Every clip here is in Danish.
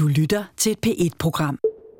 Du lytter til et P1-program.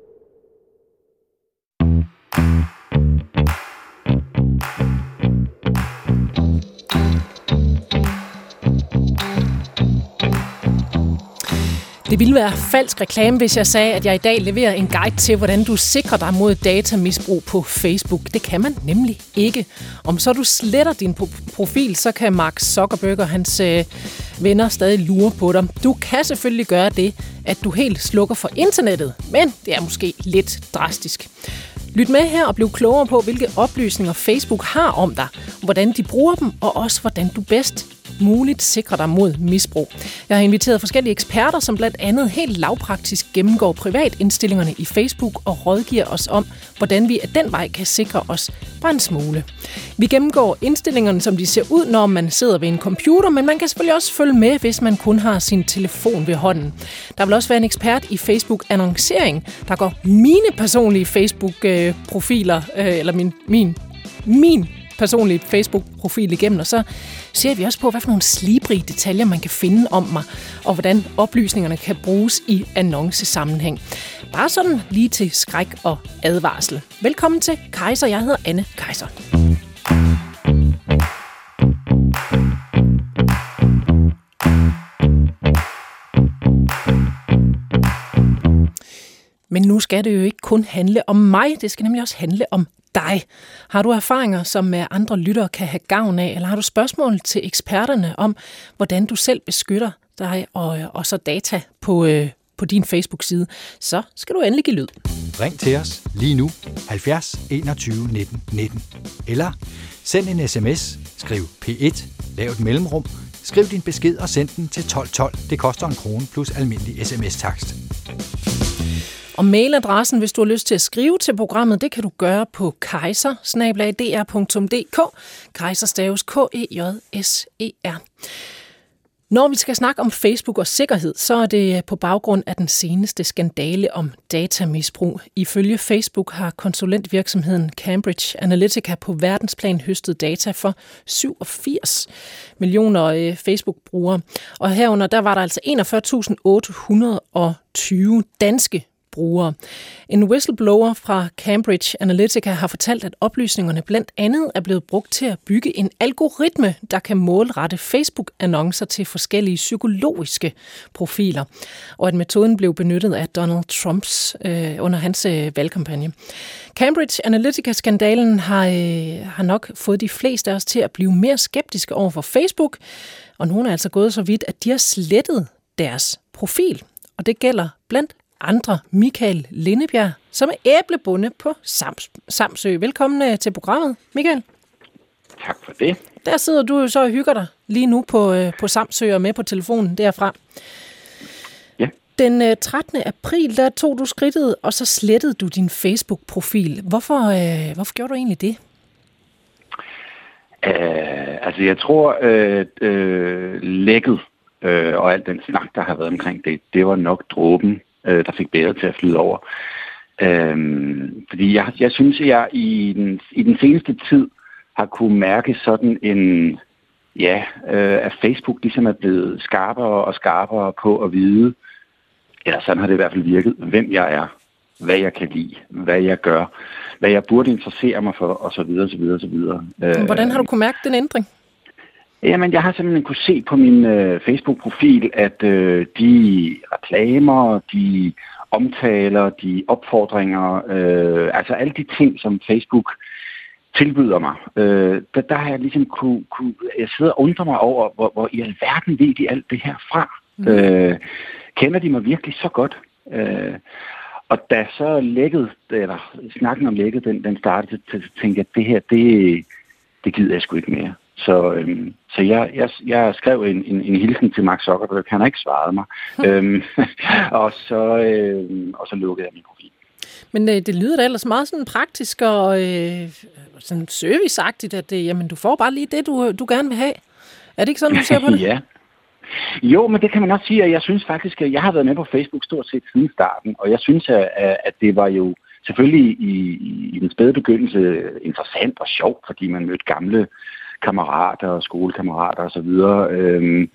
Det ville være falsk reklame, hvis jeg sagde, at jeg i dag leverer en guide til, hvordan du sikrer dig mod datamisbrug på Facebook. Det kan man nemlig ikke. Om så du sletter din profil, så kan Mark Zuckerberg og hans venner stadig lure på dig. Du kan selvfølgelig gøre det, at du helt slukker for internettet, men det er måske lidt drastisk. Lyt med her og bliv klogere på, hvilke oplysninger Facebook har om dig, hvordan de bruger dem, og også hvordan du bedst muligt sikrer dig mod misbrug. Jeg har inviteret forskellige eksperter, som blandt andet helt lavpraktisk gennemgår privatindstillingerne i Facebook og rådgiver os om, hvordan vi af den vej kan sikre os bare en smule. Vi gennemgår indstillingerne, som de ser ud, når man sidder ved en computer, men man kan selvfølgelig også følge med, hvis man kun har sin telefon ved hånden. Der vil også være en ekspert i Facebook-annoncering, der går mine personlige Facebook-profiler, eller min personlige Facebook-profil igennem, og så ser vi også på, hvad for nogle slibrige detaljer man kan finde om mig, og hvordan oplysningerne kan bruges i annoncesammenhæng. Bare sådan lige til skræk og advarsel. Velkommen til Kejser. Jeg hedder Anne Kejser. Men nu skal det jo ikke kun handle om mig, det skal nemlig også handle om dig. Har du erfaringer, som andre lyttere kan have gavn af, eller har du spørgsmål til eksperterne om, hvordan du selv beskytter dig og så data på din Facebook-side, så skal du endelig give lyd. Ring til os lige nu 70 21 19 19. Eller send en sms, skriv P1, lav et mellemrum, skriv din besked og send den til 1212. Det koster 1 krone plus almindelig sms-takst. Og mailadressen, hvis du har lyst til at skrive til programmet, det kan du gøre på kejser@dr.dk. Kejser staves K-E-J-S-E-R. Når vi skal snakke om Facebook og sikkerhed, så er det på baggrund af den seneste skandale om datamisbrug. Ifølge Facebook har konsulentvirksomheden Cambridge Analytica på verdensplan høstet data for 87 millioner Facebook-brugere. Og herunder der var der altså 41.820 danske brugere. En whistleblower fra Cambridge Analytica har fortalt, at oplysningerne blandt andet er blevet brugt til at bygge en algoritme, der kan målrette Facebook-annoncer til forskellige psykologiske profiler, og at metoden blev benyttet af Donald Trumps under hans valgkampagne. Cambridge Analytica-skandalen har nok fået de fleste af os til at blive mere skeptiske over for Facebook, og nogle er altså gået så vidt, at de har slettet deres profil, og det gælder blandt andre Michael Lindebjerg, som er æblebonde på Samsø. Velkommen til programmet, Michael. Tak for det. Der sidder du jo så og hygger dig lige nu på Samsø og med på telefonen derfra. Ja. Den 13. april, der tog du skridtet, og så slettede du din Facebook-profil. Hvorfor gjorde du egentlig det? Jeg tror, lækket og alt den snak, der har været omkring det var nok dråben, der fik bæret til at flyde over. Fordi jeg synes, at jeg i den seneste tid har kunne mærke sådan en, at Facebook ligesom er blevet skarpere og skarpere på at vide, eller sådan har det i hvert fald virket, hvem jeg er, hvad jeg kan lide, hvad jeg gør, hvad jeg burde interessere mig for, osv. Hvordan har du kunne mærke den ændring? Jamen, jeg har simpelthen kunne se på min Facebook-profil, at de reklamer, de omtaler, de opfordringer, altså alle de ting, som Facebook tilbyder mig, der har jeg ligesom kunne jeg sidder og undrer mig over, hvor i alverden ved de alt det her fra. Kender de mig virkelig så godt? Og da så snakken om lækket, den startede, så tænkte jeg, at det her, det gider jeg sgu ikke mere. Så jeg skrev en hilsen til Mark Zuckerberg. Han har ikke svaret mig. og så lukkede jeg min profil. Men det lyder da ellers meget sådan praktisk og sådan serviceagtigt, at jamen, du får bare lige det, du gerne vil have. Er det ikke sådan, du ser på det? Ja. Jo, men det kan man også sige, at jeg synes faktisk, at jeg har været med på Facebook stort set siden starten, og jeg synes, at det var jo selvfølgelig i den spæde begyndelse interessant og sjovt, fordi man mødte gamle kammerater og skolekammerater og så videre.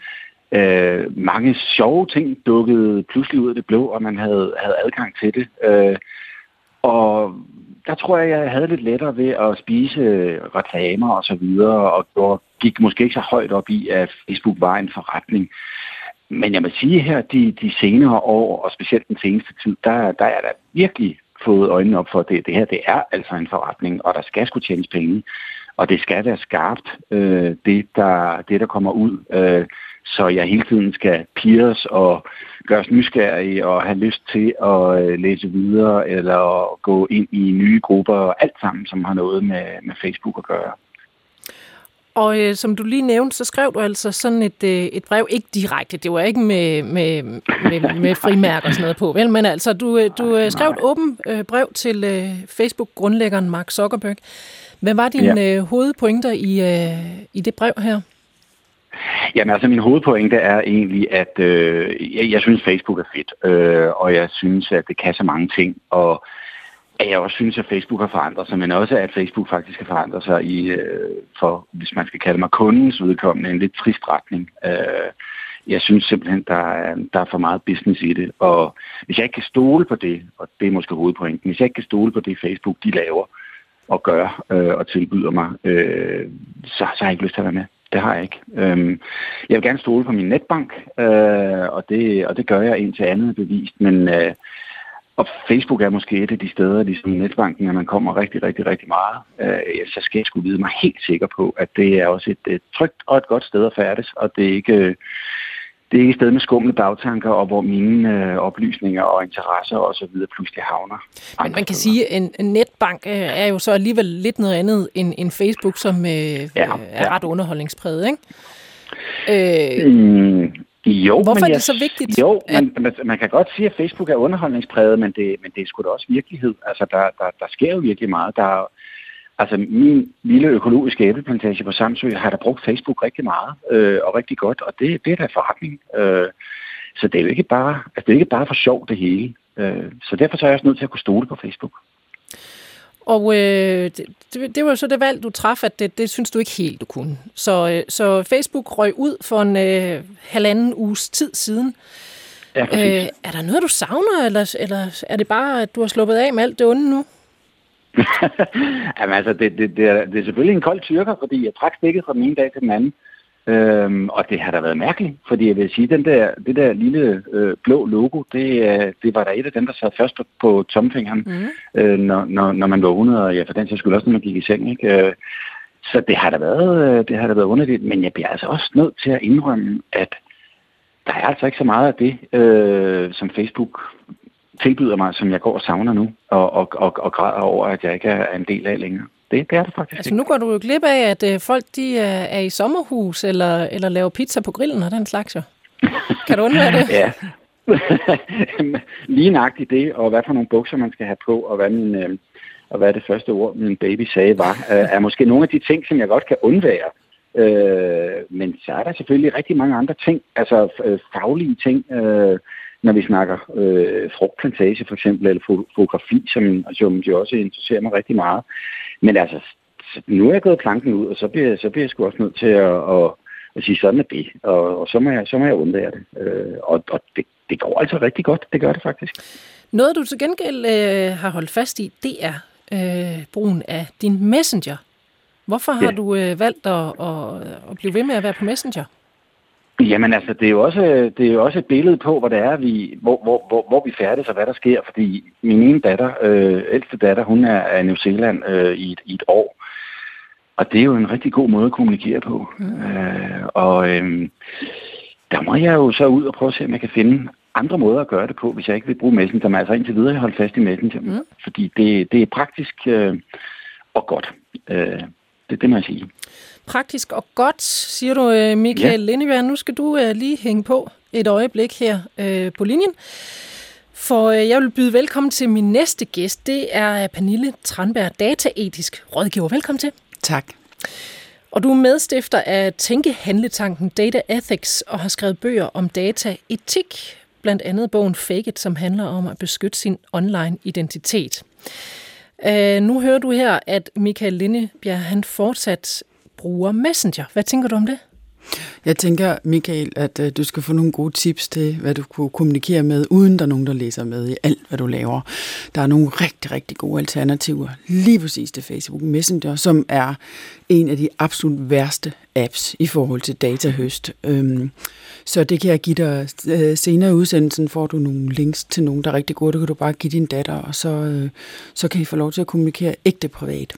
Mange sjove ting dukkede pludselig ud af det blå, og man havde adgang til det. Og der tror jeg havde lidt lettere ved at spise reklamer og så videre, og gik måske ikke så højt op i, at Facebook var en forretning. Men jeg må sige her, de senere år, og specielt den seneste tid, der er der virkelig fået øjnene op for, at det her, det er altså en forretning, og der skal sgu tjenes penge, og det skal være skarpt, det der kommer ud, så jeg hele tiden skal pirres og gøres nysgerrig og have lyst til at læse videre, eller gå ind i nye grupper, og alt sammen, som har noget med Facebook at gøre. Og som du lige nævnte, så skrev du altså sådan et brev, ikke direkte, det var ikke med frimærker og sådan noget på, vel? Men altså, du skrev et åbent brev til Facebook-grundlæggeren Mark Zuckerberg. Hvad var dine hovedpointer i det brev her? Jamen altså, min hovedpointe er egentlig, at jeg synes, Facebook er fedt, og jeg synes, at det kan så mange ting, og at jeg også synes, at Facebook har forandret sig, men også, at Facebook faktisk har forandret sig for, hvis man skal kalde mig kundens vedkommende, en lidt trist retning. Jeg synes simpelthen, der er for meget business i det, og hvis jeg ikke kan stole på det, og det er måske hovedpointen, hvis jeg ikke kan stole på det, Facebook de laver og gør og tilbyder mig, så har jeg ikke lyst til at være med. Det har jeg ikke. Jeg vil gerne stole på min netbank, og det gør jeg indtil andet bevist, men og Facebook er måske et af de steder, ligesom netbanken, at man kommer rigtig, rigtig, rigtig meget. Så skal jeg sgu vide mig helt sikker på, at det er også et trygt og et godt sted at færdes, og det er ikke et sted med skumle bagtanker, og hvor mine oplysninger og interesser og så videre pludselig havner. Men man kan sige, at en netbank er jo så alligevel lidt noget andet end Facebook, som er ret underholdningspræget, ikke? Jo, hvorfor er det så vigtigt? Jo, man kan godt sige, at Facebook er underholdningspræget, men det er sgu da også virkelighed. Altså, der sker jo virkelig meget. Altså, min lille økologiske æbleplantage på Samsø har der brugt Facebook rigtig meget og rigtig godt, og det er da forretning. Så det er jo ikke bare for sjov det hele. Så derfor så er jeg også nødt til at kunne stole på Facebook. Og det var jo så det valg, du traf, at det synes du ikke helt, du kunne. Så Facebook røg ud for en halvanden uges tid siden. Ja, er der noget, du savner, eller er det bare, at du har sluppet af med alt det onde nu? Jamen altså, det er selvfølgelig en kold tyrker, fordi jeg trak stikket fra den ene dag til den anden. Og det har da været mærkeligt, fordi jeg vil sige, det der lille blå logo, det var der et af dem, der sad først på tommelfingeren, når man vågnede, og for den sags skyld også, når man gik i seng, ikke? Så det har da været underligt, men jeg bliver altså også nødt til at indrømme, at der er altså ikke så meget af det, som Facebook tilbyder mig, som jeg går og savner nu, og græder over, at jeg ikke er en del af længere. Det er det faktisk. Altså nu går du jo glip af, at folk de er i sommerhus, eller laver pizza på grillen og den slags jo. Kan du undvære det? Ja. Lige nøjagtigt det, og hvad for nogle bukser man skal have på, og hvad det første ord, min baby sagde var, er måske nogle af de ting, som jeg godt kan undvære. Men så er der selvfølgelig rigtig mange andre ting, altså faglige ting, når vi snakker frugtplantage for eksempel, eller fotografi, som jo også interesserer mig rigtig meget. Men altså, nu er jeg gået planken ud, og så bliver jeg sgu også nødt til at sige, sådan er det, og så må jeg undvære det. Og det går altså rigtig godt, det gør det faktisk. Noget, du til gengæld har holdt fast i, det er brugen af din Messenger. Hvorfor har du valgt at blive ved med at være på Messenger? Jamen altså, det er jo også et billede på, hvor det er, hvor vi færdes og hvad der sker, fordi min ene datter, ældste datter, hun er i New Zealand i et år, og det er jo en rigtig god måde at kommunikere på. Der må jeg jo så ud og prøve at se, om jeg kan finde andre måder at gøre det på, hvis jeg ikke vil bruge Messenger, men altså indtil videre holde fast i Messenger, fordi det er praktisk og godt. Det må jeg sige. Praktisk og godt, siger du, Michael Lindebjerg. Nu skal du lige hænge på et øjeblik her på linjen. For jeg vil byde velkommen til min næste gæst. Det er Pernille Tranberg, dataetisk rådgiver. Velkommen til. Tak. Og du er medstifter af tænkehandletanken Data Ethics og har skrevet bøger om dataetik. Blandt andet bogen Fake It, som handler om at beskytte sin online identitet. Nu hører du her, at Michael Lindebjerg, han fortsat bruger Messenger. Hvad tænker du om det? Jeg tænker, Michael, at du skal få nogle gode tips til, hvad du kunne kommunikere med, uden der er nogen, der læser med i alt, hvad du laver. Der er nogle rigtig, rigtig gode alternativer, lige præcis til Facebook Messenger, som er en af de absolut værste apps i forhold til datahøst. Så det kan jeg give dig senere i udsendelsen, får du nogle links til nogen, der er rigtig gode. Det kan du bare give din datter, og så kan I få lov til at kommunikere ægte privat.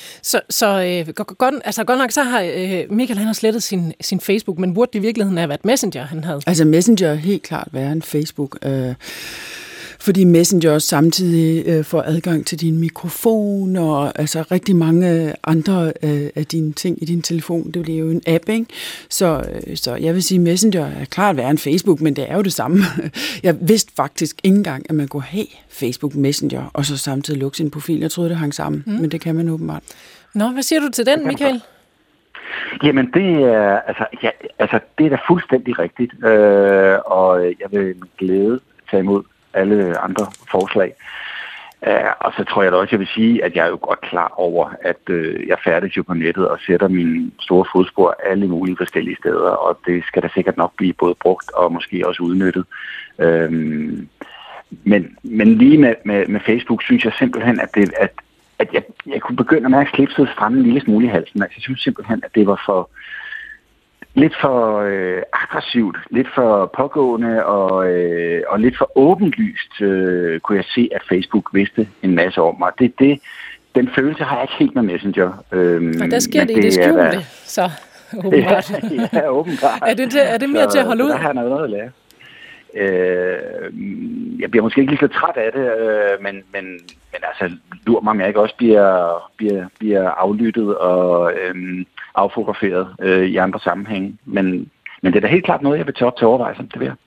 Godt nok, så har Michael han har slettet sin Facebook, men burde det i virkeligheden have været Messenger, han havde? Altså Messenger helt klart være en Facebook, fordi Messenger også samtidig får adgang til din mikrofon og altså rigtig mange andre af dine ting i din telefon. Det bliver jo en app, ikke? Så jeg vil sige, Messenger er klart være en Facebook, men det er jo det samme. Jeg vidste faktisk ikke engang, at man kunne have Facebook Messenger og så samtidig lukke sin profil. Jeg troede, det hang sammen, men det kan man åbenbart. Nå, hvad siger du til den, Michael? Jamen, det er det er da fuldstændig rigtigt, og jeg vil med glæde tage imod alle andre forslag. Og så tror jeg da også, jeg vil sige, at jeg er jo godt klar over, at jeg færdes jo på nettet og sætter mine store fodspor alle mulige forskellige steder, og det skal da sikkert nok blive både brugt og måske også udnyttet. Men lige med Facebook synes jeg simpelthen, at jeg kunne begynde at mærke slipset stramme en lille smule i halsen. Altså, jeg synes simpelthen, at det var lidt for aggressivt, lidt for pågående og lidt for åbenlyst kunne jeg se, at Facebook vidste en masse om mig. Den følelse har jeg ikke helt med Messenger. Og der sker det i det skjulte, så åbenbart. Ja, åbenbart. Er det mere til at holde ud? Der har jeg noget at lære. Jeg bliver måske ikke lige så træt af det, men altså, lur mig, om jeg ikke også bliver aflyttet og affotograferet i andre sammenhænge. Men det er da helt klart noget, jeg vil tage op til overvejelse, det vil jeg.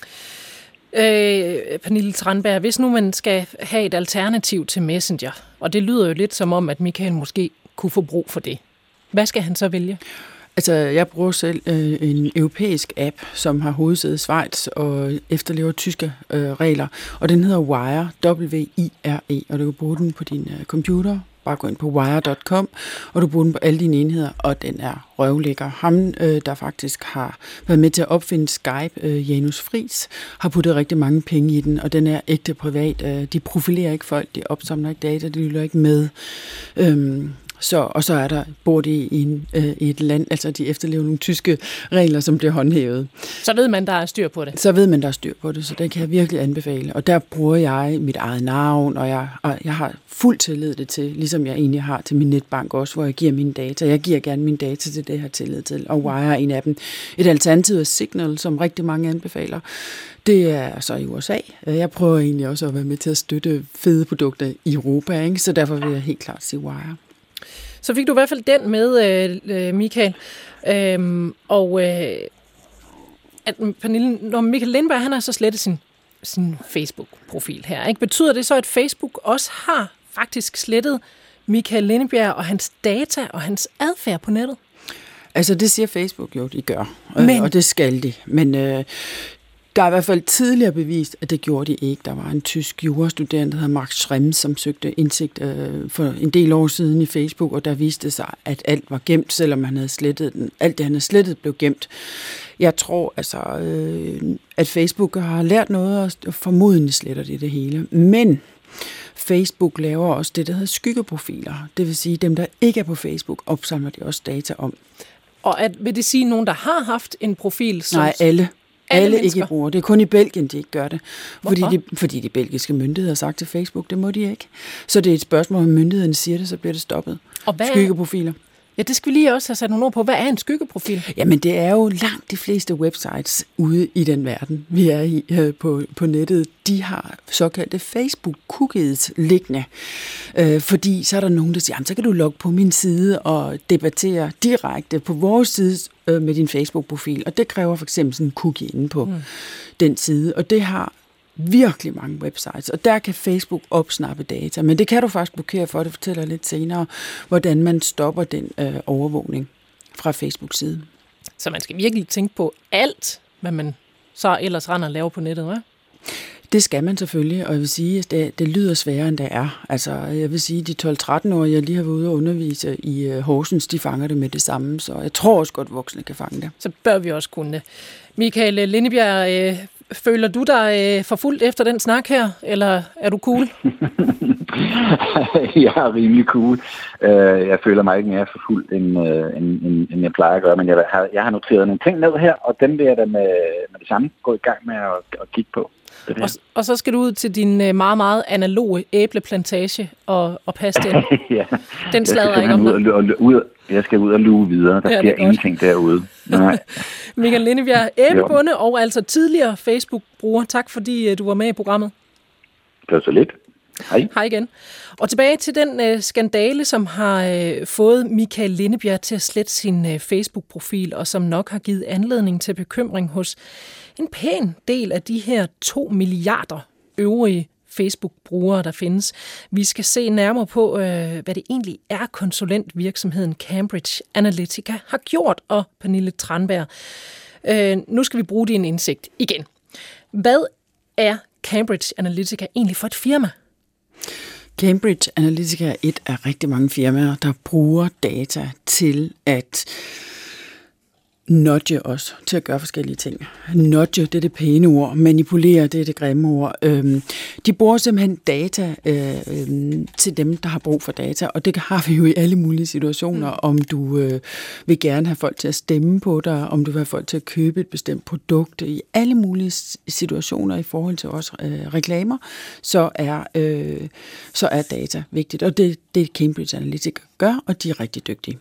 Pernille Tranberg, hvis nu man skal have et alternativ til Messenger, og det lyder jo lidt som om, at Michael måske kunne få brug for det. Hvad skal han så vælge? Altså, jeg bruger selv en europæisk app, som har hovedsæde i Schweiz og efterlever tyske regler, og den hedder Wire, W-I-R-E, og du kan bruge den på din computer. Bare gå ind på wire.com, og du bruger den på alle dine enheder, og den er røvlækker. Ham, der faktisk har været med til at opfinde Skype, Janus Friis, har puttet rigtig mange penge i den, og den er ægte privat. De profilerer ikke folk, de opsamler ikke data, de lytter ikke med. Og så bor de i et land, altså de efterlever nogle tyske regler, som bliver håndhævet. Så ved man, der er styr på det? Så ved man, der er styr på det, så den kan jeg virkelig anbefale. Og der bruger jeg mit eget navn, og jeg har fuld tillid det til, ligesom jeg egentlig har til min netbank også, hvor jeg giver mine data. Jeg giver gerne mine data til det, jeg har tillid til, og Wire er en af dem. Et alternativ er Signal, som rigtig mange anbefaler. Det er så i USA. Jeg prøver egentlig også at være med til at støtte fede produkter i Europa, ikke? Så derfor vil jeg helt klart sige Wire. Så fik du i hvert fald den med, Michael. At Pernille, når Michael Lindberg, han har så slettet sin Facebook-profil her, ikke? Betyder det så, at Facebook også har faktisk slettet Michael Lindberg og hans data og hans adfærd på nettet? Altså, det siger Facebook jo, de gør. Og det skal de. Men der er i hvert fald tidligere bevist, at det gjorde de ikke. Der var en tysk jurastuderende, der hedder Max Schrems, som søgte indsigt for en del år siden i Facebook, og der viste sig, at alt var gemt, selvom han havde slettet den. Alt det, han havde slettet, blev gemt. Jeg tror altså, at Facebook har lært noget, og formodentlig sletter det hele. Men Facebook laver også det, der hedder skyggeprofiler. Det vil sige, dem, der ikke er på Facebook, opsamler de også data om. Og vil det sige nogen, der har haft en profil? Som Nej, alle ikke bruger. Det er kun i Belgien, de ikke gør det. Fordi de belgiske myndigheder har sagt til Facebook, det må de ikke. Så det er et spørgsmål, om myndighederne siger det, så bliver det stoppet. Og skyggeprofiler. Ja, det skal vi lige også have sat nogle ord på. Hvad er en skyggeprofil? Jamen, det er jo langt de fleste websites ude i den verden, vi er i på nettet. De har såkaldte Facebook-cookies liggende. Fordi så er der nogen, der siger, så kan du logge på min side og debattere direkte på vores side med din Facebook-profil. Og det kræver for eksempel sådan en cookie inde på den side. Og det har virkelig mange websites, og der kan Facebook opsnappe data, men det kan du faktisk blokere for, det fortæller jeg lidt senere, hvordan man stopper den overvågning fra Facebooks side. Så man skal virkelig tænke på alt, hvad man så ellers render og laver på nettet, hva'? Det skal man selvfølgelig, og jeg vil sige, at det lyder sværere, end det er. Altså, jeg vil sige, at de 12-13-årige, jeg lige har været ude og undervise i Horsens, de fanger det med det samme, så jeg tror også godt, voksne kan fange det. Så bør vi også kunne det. Michael Lindebjerg, føler du dig forfulgt efter den snak her, eller er du cool? Jeg er rimelig cool. Jeg føler mig ikke mere forfulgt, end jeg plejer at gøre, men jeg har noteret nogle ting ned her, og dem vil jeg da med det samme gå i gang med at kigge på. Og så skal du ud til din meget, meget analoge æbleplantage og passe den. Ja. Den sladrer ikke om jeg skal ud og luge videre. Der sker ingenting derude. Nej. Michael Lindebjerg, æblebonde og altså tidligere Facebook-bruger. Tak fordi du var med i programmet. Det var så lidt. Hej. Hej igen. Og tilbage til den skandale, som har fået Michael Lindebjerg til at slette sin Facebook-profil, og som nok har givet anledning til bekymring hos en pæn del af de her 2 milliarder øvrige Facebook-brugere, der findes. Vi skal se nærmere på, hvad det egentlig er, konsulentvirksomheden Cambridge Analytica har gjort, og Pernille Tranberg. Nu skal vi bruge din indsigt igen. Hvad er Cambridge Analytica egentlig for et firma? Cambridge Analytica er et af rigtig mange firmaer, der bruger data til at nudge os til at gøre forskellige ting. Nudge, det er det pæne ord. Manipulere, det er det grimme ord. De bruger simpelthen data til dem, der har brug for data, og det har vi jo i alle mulige situationer. Om du vil gerne have folk til at stemme på dig, om du vil have folk til at købe et bestemt produkt. I alle mulige situationer i forhold til os reklamer, så er data vigtigt. Og det Cambridge Analytica gør, og de er rigtig dygtige.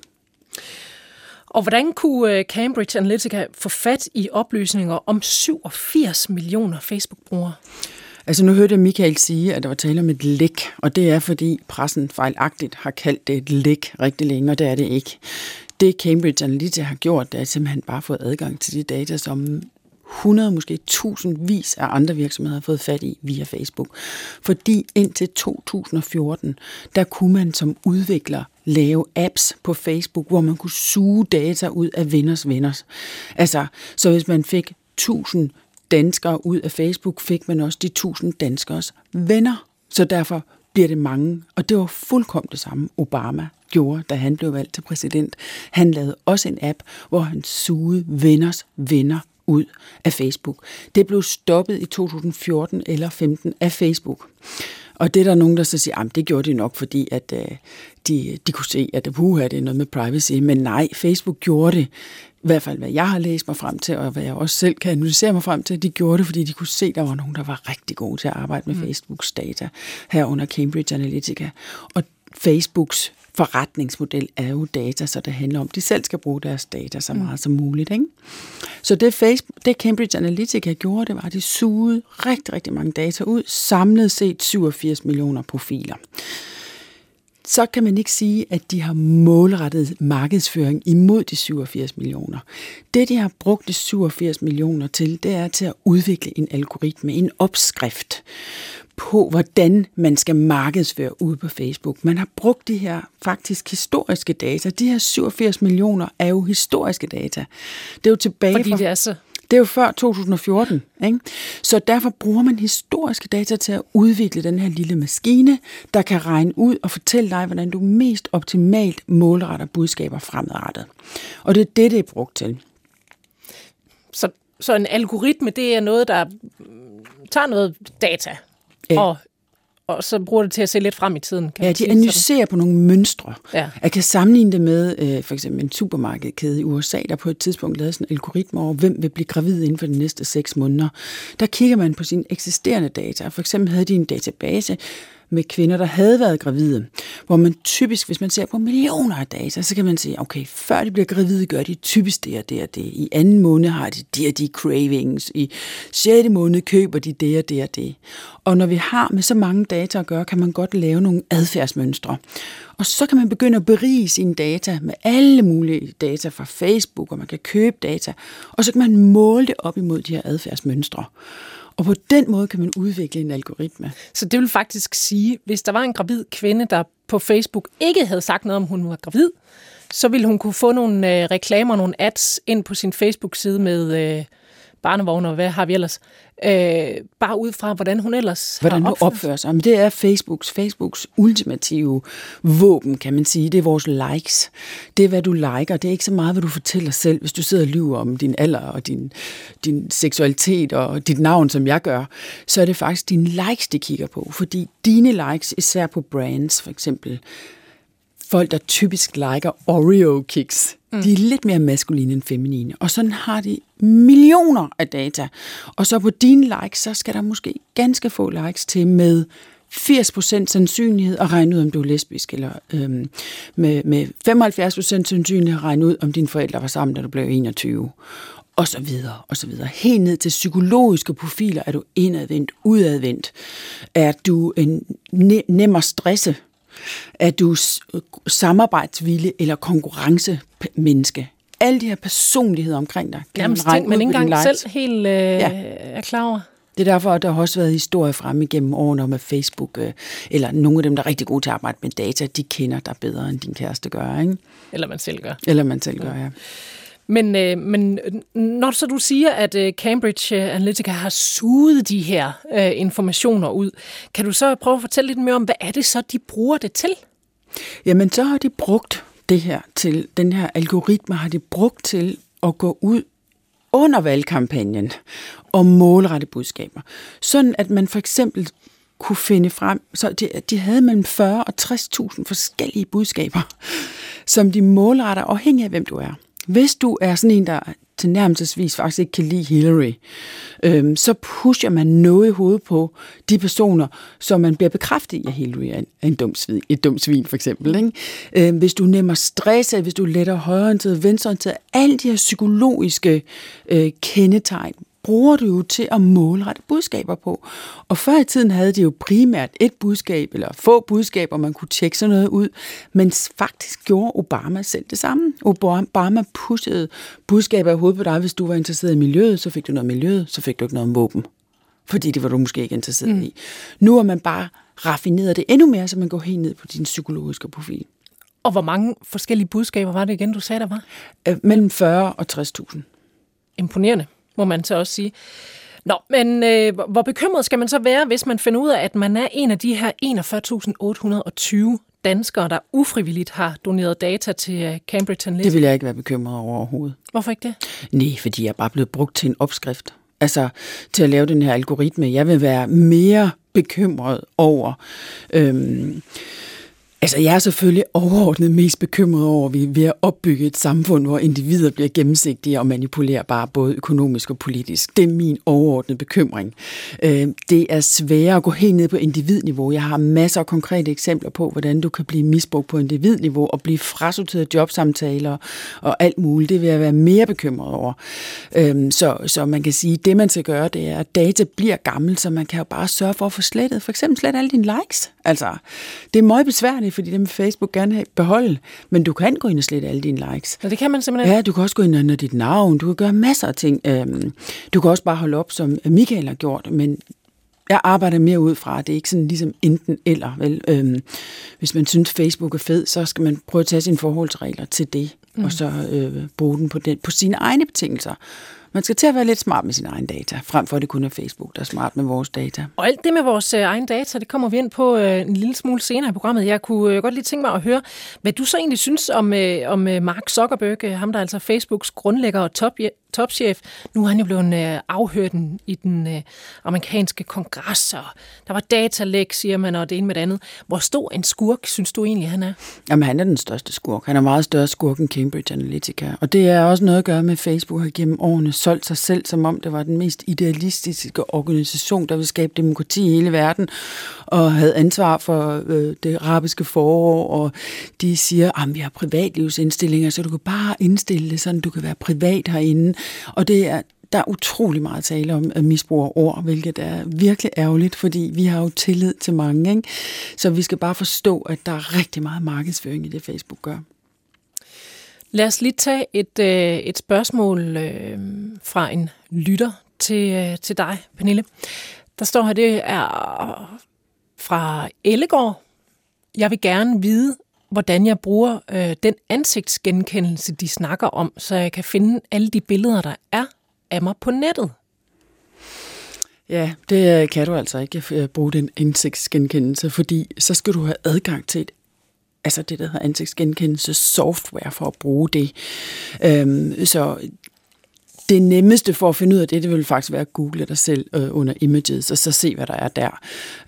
Og hvordan kunne Cambridge Analytica få fat i oplysninger om 87 millioner Facebook-brugere? Altså nu hørte jeg Michael sige, at der var tale om et læk, og det er fordi pressen fejlagtigt har kaldt det et læk rigtig længe, og det er det ikke. Det Cambridge Analytica har gjort, det er simpelthen bare fået adgang til de data, som 100, måske tusindvis af andre virksomheder har fået fat i via Facebook. Fordi indtil 2014, der kunne man som udvikler lave apps på Facebook, hvor man kunne suge data ud af venners venner. Altså, så hvis man fik 1000 danskere ud af Facebook, fik man også de 1000 danskers venner. Så derfor bliver det mange. Og det var fuldkommen det samme, Obama gjorde, da han blev valgt til præsident. Han lavede også en app, hvor han sugede venners venner ud af Facebook. Det blev stoppet i 2014 eller 15 af Facebook. Og det er der nogen, der så siger, at det gjorde de nok, fordi at de kunne se, at det er noget med privacy. Men nej, Facebook gjorde det. I hvert fald, hvad jeg har læst mig frem til, og hvad jeg også selv kan analysere mig frem til, de gjorde det, fordi de kunne se, at der var nogen, der var rigtig gode til at arbejde med Facebooks data herunder Cambridge Analytica. Og Facebooks forretningsmodel er jo data, så det handler om, at de selv skal bruge deres data så meget som muligt. Ikke? Så det Cambridge Analytica gjorde, det var, at de sugede rigtig, rigtig mange data ud, samlet set 87 millioner profiler. Så kan man ikke sige, at de har målrettet markedsføring imod de 87 millioner. Det, de har brugt de 87 millioner til, det er til at udvikle en algoritme, en opskrift på, hvordan man skal markedsføre ude på Facebook. Man har brugt de her faktisk historiske data. De her 87 millioner er jo historiske data. Det er jo tilbage fordi det er så... Det er jo før 2014, ikke? Så derfor bruger man historiske data til at udvikle den her lille maskine, der kan regne ud og fortælle dig, hvordan du mest optimalt målretter budskaber fremadrettet. Og det er det er brugt til. Så en algoritme, det er noget, der tager noget data og så bruger det til at se lidt frem i tiden. Kan de analyserer på nogle mønstre. Ja. Jeg kan sammenligne det med for eksempel en supermarkedkæde i USA, der på et tidspunkt lavede sådan en algoritme over, hvem vil blive gravid inden for de næste 6 måneder. Der kigger man på sine eksisterende data. For eksempel havde de en database med kvinder, der havde været gravide, hvor man typisk, hvis man ser på millioner af data, så kan man sige, okay, før de bliver gravide, gør de typisk det og det og det. I anden måned har de de cravings. I 6. måned køber de det og det og det. Og når vi har med så mange data at gøre, kan man godt lave nogle adfærdsmønstre. Og så kan man begynde at berige sine data med alle mulige data fra Facebook, og man kan købe data, og så kan man måle det op imod de her adfærdsmønstre. Og på den måde kan man udvikle en algoritme. Så det vil faktisk sige, hvis der var en gravid kvinde, der på Facebook ikke havde sagt noget om, hun var gravid, så ville hun kunne få nogle reklamer, nogle ads ind på sin Facebook-side med barnevogne, og hvad har vi ellers? Bare ud fra, hvordan hun ellers hvordan har opfører sig. Men det er Facebooks ultimative våben, kan man sige. Det er vores likes. Det er, hvad du liker. Det er ikke så meget, hvad du fortæller selv. Hvis du sidder og lyver om din alder og din seksualitet og dit navn, som jeg gør, så er det faktisk dine likes, de kigger på. Fordi dine likes, især på brands for eksempel, folk, der typisk liker Oreo-kiks, de er lidt mere maskuline end feminine. Og sådan har de millioner af data. Og så på dine likes, så skal der måske ganske få likes til med 80% sandsynlighed at regne ud, om du er lesbisk, eller med 75% sandsynlighed at regne ud, om dine forældre var sammen, da du blev 21. Og så videre, og så videre. Helt ned til psykologiske profiler. Er du indadvendt, udadvendt? Er du nem at stresse? Er du samarbejdsvillig eller konkurrencemenneske? Alle de her personligheder omkring dig. Jamen, ting, man ikke engang selv helt er klar over. Det er derfor, at der har også været historier fremme igennem årene om, at Facebook, eller nogle af dem, der er rigtig gode til at arbejde med data, de kender dig bedre, end din kæreste gør, ikke? Eller man selv gør. Ja. Men når så du siger, at Cambridge Analytica har suget de her informationer ud, kan du så prøve at fortælle lidt mere om, hvad er det så, de bruger det til? Jamen, så har de brugt det her til, den her algoritme har de brugt til at gå ud under valgkampagnen og målrette budskaber. Sådan at man for eksempel kunne finde frem, så de havde mellem 40 og 60.000 forskellige budskaber, som de målretter afhængig af, hvem du er. Hvis du er sådan en, der tilnærmelsesvis faktisk ikke kan lide Hillary, så pusher man noget i hovedet på de personer, som man bliver bekræftet i, at Hillary er et dumt svin, for eksempel. Ikke? Hvis du nemmer stress, hvis du letter højreorienteret, venstreorienteret, alle de her psykologiske kendetegn, bruger du jo til at målrette budskaber på. Og før i tiden havde de jo primært et budskab, eller få budskaber, man kunne tjekke sådan noget ud, men faktisk gjorde Obama selv det samme. Obama pushede budskaber i hovedet på dig. Hvis du var interesseret i miljøet, så fik du noget miljøet, så fik du ikke noget våben. Fordi det var du måske ikke interesseret i. Nu har man bare raffineret det endnu mere, så man går helt ned på din psykologiske profil. Og hvor mange forskellige budskaber var det igen, du sagde, der var? Mellem 40 og 60.000. Imponerende, må man så også sige. Nå, men hvor bekymret skal man så være, hvis man finder ud af, at man er en af de her 41.820 danskere, der ufrivilligt har doneret data til Cambridge Analytica? Det vil jeg ikke være bekymret over overhovedet. Hvorfor ikke det? Nej, fordi jeg er bare blevet brugt til en opskrift. Altså til at lave den her algoritme. Jeg vil være mere bekymret over... Altså, jeg er selvfølgelig overordnet mest bekymret over, at vi er ved at opbygge et samfund, hvor individer bliver gennemsigtige og manipulerbare, både økonomisk og politisk. Det er min overordnede bekymring. Det er sværere at gå helt ned på individniveau. Jeg har masser af konkrete eksempler på, hvordan du kan blive misbrugt på individniveau og blive frasorteret jobsamtaler og alt muligt. Det vil jeg være mere bekymret over. Så man kan sige, at det man skal gøre, det er, at data bliver gammel, så man kan jo bare sørge for at få slettet. For eksempel slet alle dine likes. Altså, det er meget besværligt, fordi dem Facebook gerne beholde, men du kan gå ind og slette alle dine likes. Ja, det kan man simpelthen. Ja, du kan også gå ind og ændre dit navn, du kan gøre masser af ting. Du kan også bare holde op, som Michael har gjort, men jeg arbejder mere ud fra, at det er ikke sådan ligesom enten eller. Vel? Hvis man synes, Facebook er fed, så skal man prøve at tage sine forholdsregler til det, og så bruge den på sine egne betingelser. Man skal til at være lidt smart med sine egne data, frem for at det kun er Facebook, der er smart med vores data. Og alt det med vores egne data, det kommer vi ind på en lille smule senere i programmet. Jeg kunne godt lige tænke mig at høre, hvad du så egentlig synes om Mark Zuckerberg, ham der er altså Facebooks grundlægger og topchef. Nu er han jo blevet afhørt i den amerikanske kongres, og der var datalæk, siger man, og det ene med det andet. Hvor stor en skurk synes du egentlig, han er? Jamen, han er den største skurk. Han er meget større skurk end Cambridge Analytica. Og det er også noget at gøre med, at Facebook har gennem årene solgt sig selv, som om det var den mest idealistiske organisation, der ville skabe demokrati i hele verden, og havde ansvar for det arabiske forår, og de siger, at vi har privatlivsindstillinger, så du kan bare indstille det, sådan du kan være privat herinde. Og der er utrolig meget tale om misbrug af ord, hvilket er virkelig ærgerligt, fordi vi har jo tillid til mange, ikke? Så vi skal bare forstå, at der er rigtig meget markedsføring i det, Facebook gør. Lad os lige tage et spørgsmål fra en lytter til dig, Pernille. Der står her, det er fra Ellegaard. Jeg vil gerne vide, hvordan jeg bruger den ansigtsgenkendelse, de snakker om, så jeg kan finde alle de billeder, der er af mig på nettet? Ja, det kan du altså ikke bruge den ansigtsgenkendelse, fordi så skal du have adgang til det, der hedder ansigtsgenkendelse software for at bruge det. Så det nemmeste for at finde ud af det vil faktisk være at google dig selv under images, og så se, hvad der er der.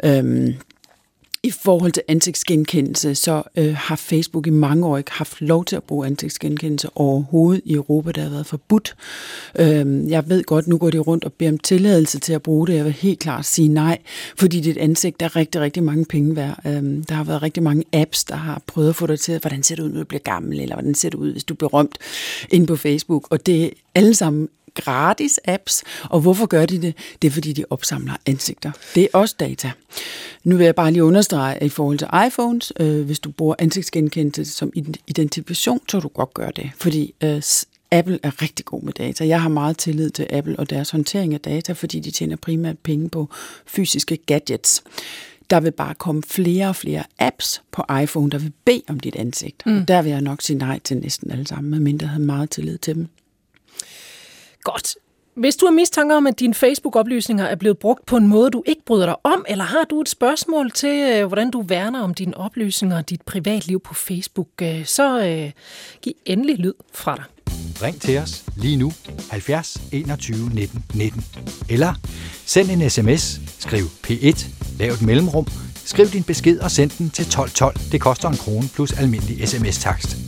I forhold til ansigtsgenkendelse, så har Facebook i mange år ikke haft lov til at bruge ansigtsgenkendelse overhovedet i Europa. Det har været forbudt. Jeg ved godt, nu går de rundt og beder om tilladelse til at bruge det. Jeg vil helt klart sige nej, fordi dit ansigt er rigtig, rigtig mange penge værd. Der har været rigtig mange apps, der har prøvet at få dig til, hvordan ser det ud, når du bliver gammel, eller hvordan ser det ud, hvis du bliver berømt inde på Facebook. Og det er alle sammen gratis apps. Og hvorfor gør de det? Det er, fordi de opsamler ansigter. Det er også data. Nu vil jeg bare lige understrege, at i forhold til iPhones, hvis du bruger ansigtsgenkendelse som identifikation, så du godt gøre det. Fordi Apple er rigtig god med data. Jeg har meget tillid til Apple og deres håndtering af data, fordi de tjener primært penge på fysiske gadgets. Der vil bare komme flere og flere apps på iPhone, der vil bede om dit ansigt. Og der vil jeg nok sige nej til næsten alle sammen, medmindre jeg har meget tillid til dem. Godt. Hvis du har mistanke om, at dine Facebook-oplysninger er blevet brugt på en måde, du ikke bryder dig om, eller har du et spørgsmål til, hvordan du værner om dine oplysninger og dit privatliv på Facebook, så giv endelig lyd fra dig. Ring til os lige nu 70 21 19 19. Eller send en sms, skriv P1, lav et mellemrum, skriv din besked og send den til 1212. Det koster 1 krone plus almindelig sms-takst.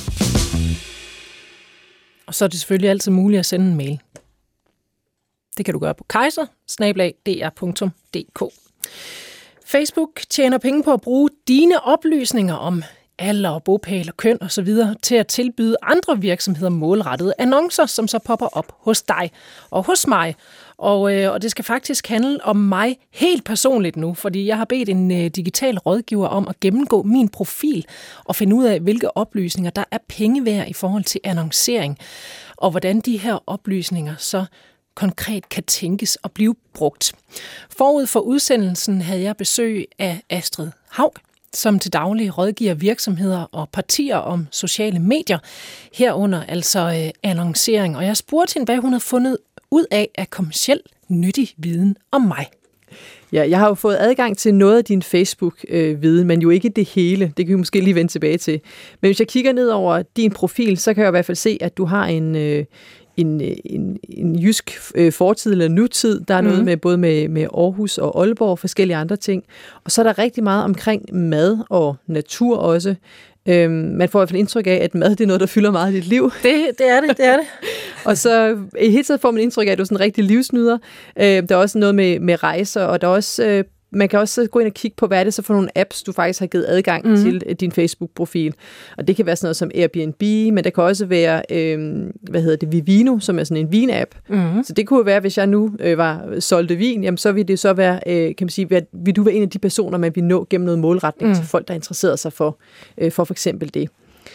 Og så er det selvfølgelig altid muligt at sende en mail. Det kan du gøre på kejser@dr.dk. Facebook tjener penge på at bruge dine oplysninger om alder, bopæl og køn osv. til at tilbyde andre virksomheder målrettede annoncer, som så popper op hos dig og hos mig. Og det skal faktisk handle om mig helt personligt nu, fordi jeg har bedt en digital rådgiver om at gennemgå min profil og finde ud af, hvilke oplysninger der er penge værd i forhold til annoncering, og hvordan de her oplysninger så konkret kan tænkes at blive brugt. Forud for udsendelsen havde jeg besøg af Astrid Haug, som til daglig rådgiver virksomheder og partier om sociale medier, herunder altså annoncering. Og jeg spurgte hende, hvad hun havde fundet ud af kommerciel nyttig viden om mig. Ja, jeg har jo fået adgang til noget af din Facebook-viden, men jo ikke det hele. Det kan vi måske lige vende tilbage til. Men hvis jeg kigger ned over din profil, så kan jeg i hvert fald se, at du har en jysk fortid eller nutid. Der er noget med både med Aarhus og Aalborg og forskellige andre ting. Og så er der rigtig meget omkring mad og natur også. Man får i hvert fald indtryk af, at mad det er noget, der fylder meget i dit liv. Det er det. Og så i hele tiden får man indtryk af, at du er sådan en rigtig livsnyder. Der er også noget med rejser, og der er også... Man kan også gå ind og kigge på, hvad er det så for nogle apps, du faktisk har givet adgang til din Facebook-profil. Og det kan være sådan noget som Airbnb, men det kan også være, Vivino, som er sådan en vin-app. Så det kunne være, hvis jeg nu solgte vin, jamen så ville det så være, kan man sige, vil du være en af de personer, man vil nå gennem noget målretning til folk, der interesserer sig for eksempel det.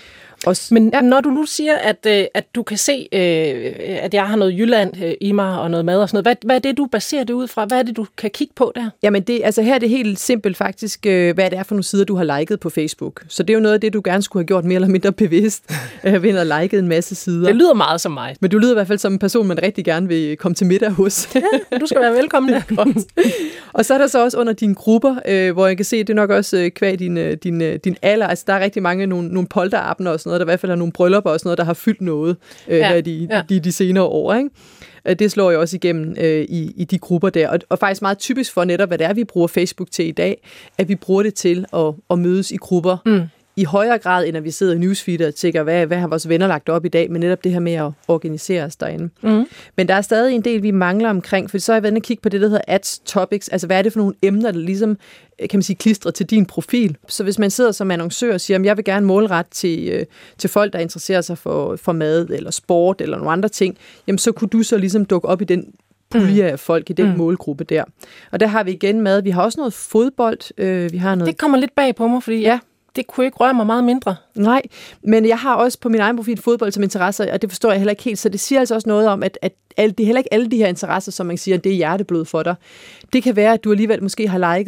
Men når du nu siger, at du kan se, at jeg har noget Jylland i mig og noget mad og sådan noget, hvad er det, du baserer det ud fra? Hvad er det, du kan kigge på der? Jamen, her er det helt simpelt faktisk, hvad det er for nogle sider, du har liket på Facebook. Så det er jo noget af det, du gerne skulle have gjort mere eller mindre bevidst, ved at like en masse sider. Det lyder meget som mig. Men du lyder i hvert fald som en person, man rigtig gerne vil komme til middag hos. Ja, du skal være velkommen der. Og så er der så også under dine grupper, hvor jeg kan se, det er nok også kvad din alder. Altså, der er rigtig mange nogle polterabner og sådan noget, der i hvert fald er nogle bryllupper og sådan noget, der har fyldt noget her de senere år, ikke? Det slår jeg også igennem i de grupper der. Og faktisk meget typisk for netop, hvad det er, vi bruger Facebook til i dag, at vi bruger det til at mødes i grupper i højere grad, end at vi sidder i newsfeed og tænker, hvad har vores venner lagt op i dag, men netop det her med at organisere os derinde. Men der er stadig en del, vi mangler omkring, for så er jeg ved at kigge på det, der hedder ads topics, altså hvad er det for nogle emner, der ligesom, kan man sige, klistrer til din profil. Så hvis man sidder som annoncør og siger, at jeg vil gerne målrette til folk, der interesserer sig for mad eller sport eller nogle andre ting, jamen så kunne du så ligesom dukke op i den pulje af folk i den målgruppe der. Og der har vi igen mad. Vi har også noget fodbold. Vi har noget... Det kommer lidt bag på mig, fordi det kunne ikke røre mig meget mindre. Nej, men jeg har også på min egen profil fodbold som interesser, og det forstår jeg heller ikke helt, så det siger altså også noget om, at det er heller ikke alle de her interesser, som man siger, det er hjerteblod for dig. Det kan være, at du alligevel måske har liket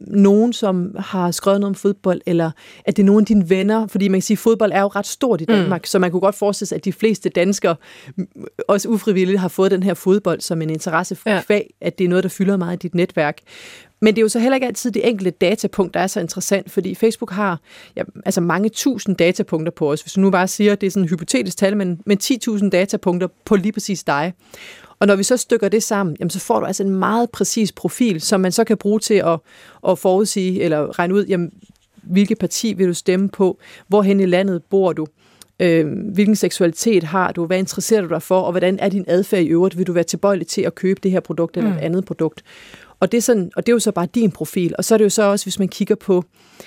nogen, som har skrevet noget om fodbold, eller at det er nogle af dine venner, fordi man kan sige, at fodbold er jo ret stort i Danmark, så man kunne godt forestille sig, at de fleste danskere, også ufrivilligt, har fået den her fodbold som en interessefag, at det er noget, der fylder meget i dit netværk. Men det er jo så heller ikke altid det enkelte datapunkt, der er så interessant, fordi Facebook har mange tusind datapunkter på os. Hvis du nu bare siger, at det er sådan et hypotetisk tal, men 10.000 datapunkter på lige præcis dig. Og når vi så stykker det sammen, jamen, så får du altså en meget præcis profil, som man så kan bruge til at forudsige eller regne ud, jamen, hvilket parti vil du stemme på, hvorhen i landet bor du, hvilken seksualitet har du, hvad interesserer du dig for, og hvordan er din adfærd i øvrigt, vil du være tilbøjelig til at købe det her produkt eller et andet produkt. Og det er sådan, og det er jo så bare din profil. Og så er det jo så også, hvis man kigger på,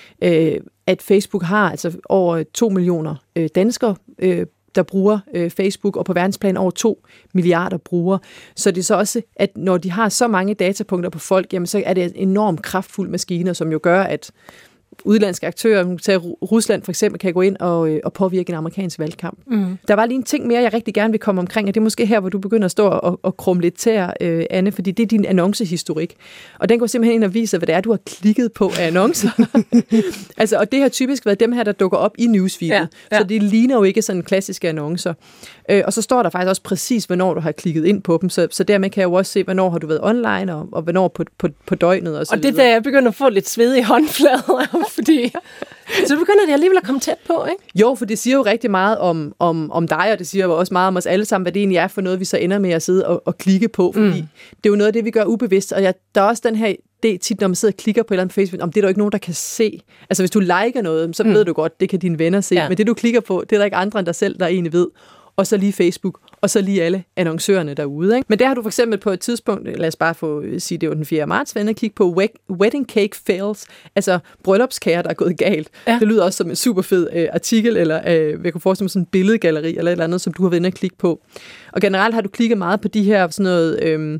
at Facebook har altså over 2 millioner danskere, der bruger Facebook, og på verdensplan over 2 milliarder brugere. Så det er så også, at når de har så mange datapunkter på folk, jamen så er det en enormt kraftfuld maskine, som jo gør, at udlandske aktører, til Rusland for eksempel, kan gå ind og påvirke en amerikansk valgkamp. Der var lige en ting mere, jeg rigtig gerne vil komme omkring, og det er måske her, hvor du begynder at stå og krumme lidt tæer, Anne, fordi det er din annoncehistorik. Og den går simpelthen ind og viser, hvad det er, du har klikket på af annoncer. Altså, og det har typisk været dem her, der dukker op i newsfeedet. Ja. Så det ligner jo ikke sådan klassiske annoncer. Og så står der faktisk også præcis, hvornår du har klikket ind på dem, så dermed kan jeg jo også se, hvornår har du været online, og hvornår på døgnet og så videre. Og det der, jeg begynder at få lidt sved i håndflader, fordi så begynder det alligevel at komme tæt på, ikke? Jo, for det siger jo rigtig meget om dig, og det siger jo også meget om os alle sammen, hvad det egentlig er for noget, vi så ender med at sidde og klikke på, fordi det er jo noget af det, vi gør ubevidst, og der er også den her idé tit, når man sidder og klikker på et eller andet Facebook, om det er der ikke nogen, der kan se. Altså hvis du liker noget, så ved du godt, det kan dine venner se, men det du klikker på, det er der ikke andre end dig selv, der egentlig ved. Og så lige Facebook, og så lige alle annoncørerne derude. Ikke? Men der har du for eksempel på et tidspunkt, lad os bare få sige, det var den 4. marts, at kigge på Wedding Cake Fails, altså bryllupskager, der er gået galt. Ja. Det lyder også som en super fed artikel, eller jeg kunne forestille mig sådan en billedgalleri, eller et eller andet, som du har været inde at klikke på. Og generelt har du klikket meget på de her sådan noget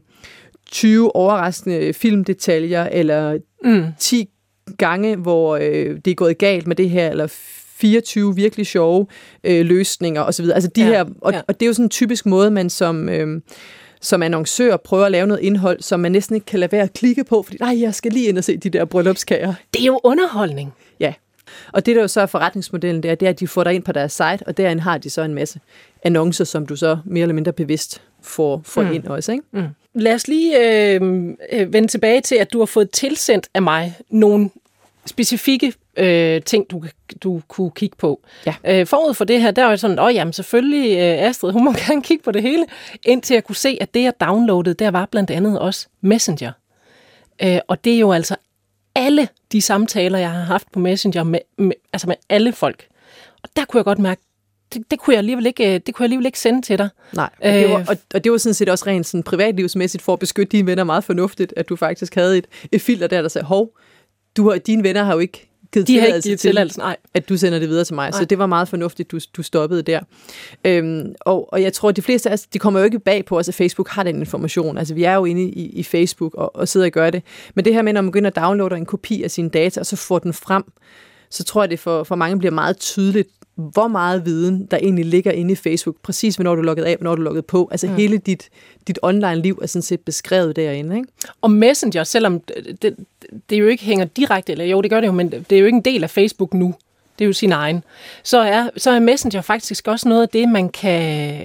20 overraskende filmdetaljer, eller 10 gange, hvor det er gået galt med det her, eller 24 virkelig sjove løsninger osv. Altså de her, og det er jo sådan en typisk måde, man som annoncør prøver at lave noget indhold, som man næsten ikke kan lade være at klikke på, fordi nej, jeg skal lige ind og se de der bryllupskager. Det er jo underholdning. Ja, og det der jo så er forretningsmodellen, det er, at de får dig ind på deres site, og derinde har de så en masse annoncer, som du så mere eller mindre bevidst får ind også, ikke? Lad os lige vende tilbage til, at du har fået tilsendt af mig nogle specifikke ting, du kunne kigge på. Ja. Forud for det her, der var sådan, jamen selvfølgelig Astrid, hun må gerne kigge på det hele, indtil jeg kunne se, at det, jeg downloadede, der var blandt andet også Messenger. Og det er jo altså alle de samtaler, jeg har haft på Messenger med alle folk. Og der kunne jeg godt mærke, det kunne jeg alligevel ikke sende til dig. Nej, og det var sådan set også rent sådan privatlivsmæssigt for at beskytte dine venner meget fornuftigt, at du faktisk havde et filter der sagde, dine venner har jo ikke givet tilladelse til, at du sender det videre til mig. Nej. Så det var meget fornuftigt, du stoppede der. Og jeg tror, at de fleste af os, de kommer jo ikke bag på os, at Facebook har den information. Altså, vi er jo inde i Facebook og sidder og gør det. Men det her med, når man begynder at downloade en kopi af sine data, og så får den frem, så tror jeg, det for mange bliver meget tydeligt, hvor meget viden, der egentlig ligger inde i Facebook, præcis hvornår du er logget af, hvornår du er logget på. Altså hele dit online-liv er sådan set beskrevet derinde, ikke? Og Messenger, selvom det jo ikke hænger direkte, eller jo, det gør det jo, men det er jo ikke en del af Facebook nu. Det er jo sin egen. Så er Messenger faktisk også noget af det, man kan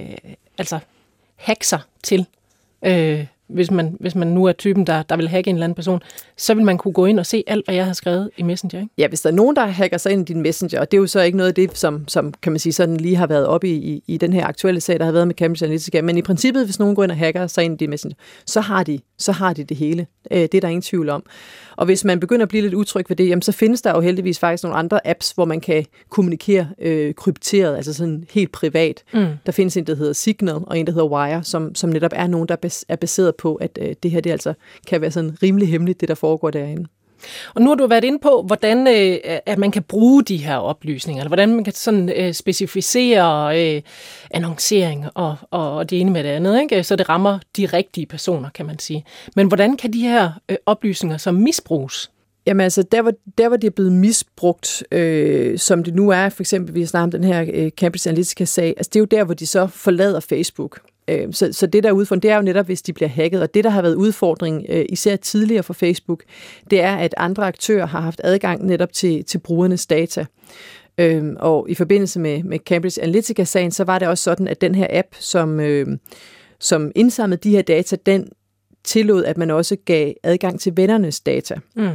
hacke sig til. Hvis man nu er typen, der vil hacke en eller anden person, så vil man kunne gå ind og se alt, hvad jeg har skrevet i Messenger, ikke? Ja, hvis der er nogen, der hacker sig ind i din Messenger, og det er jo så ikke noget af det, som kan man sige, sådan lige har været oppe i den her aktuelle sag, der har været med Cambridge Analytica, men i princippet, hvis nogen går ind og hacker sig ind i din Messenger, så har de det hele. Det er der ingen tvivl om. Og hvis man begynder at blive lidt utryg ved det, jamen, så findes der jo heldigvis faktisk nogle andre apps, hvor man kan kommunikere krypteret, altså sådan helt privat. Der findes en, der hedder Signal, og en, der hedder Wire, som netop er nogen, der er baseret på, at det her det altså kan være sådan rimelig hemmeligt, det der foregår derinde. Og nu har du været inde på, hvordan at man kan bruge de her oplysninger, eller hvordan man kan sådan specificere annoncering og det ene med det andet, ikke? Så det rammer de rigtige personer, kan man sige. Men hvordan kan de her oplysninger så misbruges? Jamen altså, der hvor det er blevet misbrugt, som det nu er, for eksempel, vi har snakket om den her Cambridge Analytica-sag, altså det er jo der, hvor de så forlader Facebook. Så det der er udfordring, det er jo netop, hvis de bliver hacket. Og det, der har været udfordring, især tidligere for Facebook, det er, at andre aktører har haft adgang netop til brugernes data. Og i forbindelse med Cambridge Analytica-sagen, så var det også sådan, at den her app, som indsamlede de her data, den tillod, at man også gav adgang til vennernes data.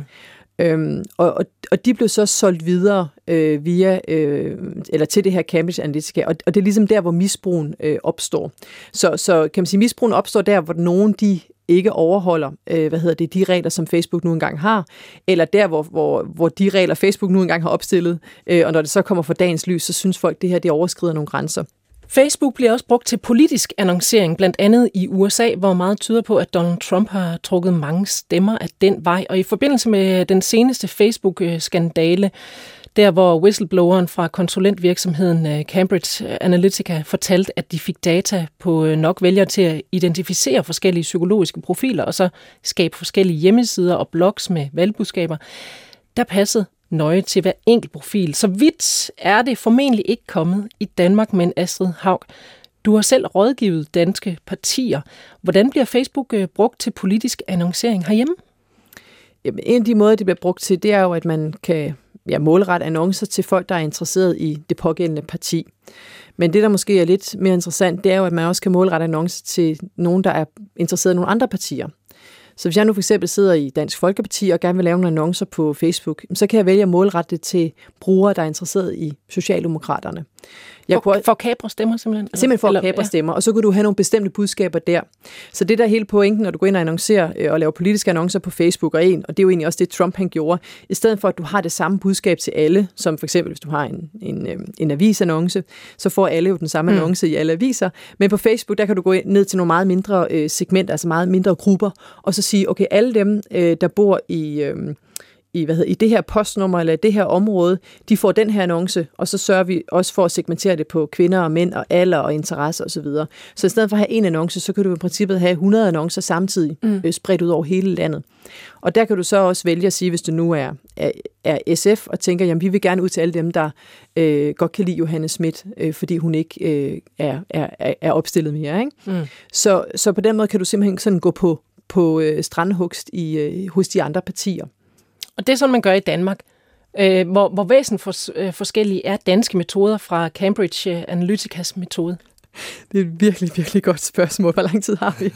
Og de blev så solgt videre via eller til det her Cambridge Analytica, og det er ligesom der, hvor misbrugen opstår. Så kan man sige, misbrugen opstår der, hvor nogen de ikke overholder de regler, som Facebook nu engang har, eller der, hvor de regler, Facebook nu engang har opstillet, og når det så kommer for dagens lys, så synes folk, det her det overskrider nogle grænser. Facebook bliver også brugt til politisk annoncering, blandt andet i USA, hvor meget tyder på, at Donald Trump har trukket mange stemmer af den vej. Og i forbindelse med den seneste Facebook-skandale, der hvor whistlebloweren fra konsulentvirksomheden Cambridge Analytica fortalte, at de fik data på nok vælgere til at identificere forskellige psykologiske profiler, og så skabe forskellige hjemmesider og blogs med valgbudskaber, der passede nøje til hver enkelt profil. Så vidt er det formentlig ikke kommet i Danmark, men Astrid Haug, du har selv rådgivet danske partier. Hvordan bliver Facebook brugt til politisk annoncering herhjemme? Jamen, en af de måder, det bliver brugt til, det er jo, at man kan målrette annoncer til folk, der er interesseret i det pågældende parti. Men det, der måske er lidt mere interessant, det er jo, at man også kan målrette annoncer til nogen, der er interesseret i nogle andre partier. Så hvis jeg nu for eksempel sidder i Dansk Folkeparti og gerne vil lave nogle annoncer på Facebook, så kan jeg vælge at målrette det til brugere, der er interesseret i Socialdemokraterne. For at kapre stemmer simpelthen? Simpelthen for at kapre stemmer, og så kunne du have nogle bestemte budskaber der. Så det der er hele pointen, når du går ind og annoncerer og laver politiske annoncer på Facebook, og det er jo egentlig også det, Trump han gjorde, i stedet for at du har det samme budskab til alle, som for eksempel hvis du har en avisannonce, så får alle jo den samme annonce i alle aviser, men på Facebook, der kan du gå ned til nogle meget mindre segmenter, altså meget mindre grupper, og så sige, okay, alle dem, der bor i det her postnummer eller det her område, de får den her annonce, og så sørger vi også for at segmentere det på kvinder og mænd og alder og interesser osv. Så i stedet for at have en annonce, så kan du i princippet have 100 annoncer samtidig spredt ud over hele landet. Og der kan du så også vælge at sige, hvis du nu er SF og tænker, jamen vi vil gerne ud til alle dem, der godt kan lide Johanne Schmidt, fordi hun ikke er opstillet mere. Ikke? Så på den måde kan du simpelthen sådan gå på strandhugst hos de andre partier. Og det er sådan, man gør i Danmark. Hvor forskellige er danske metoder fra Cambridge Analyticas metode? Det er et virkelig, virkelig godt spørgsmål. Hvor lang tid har vi?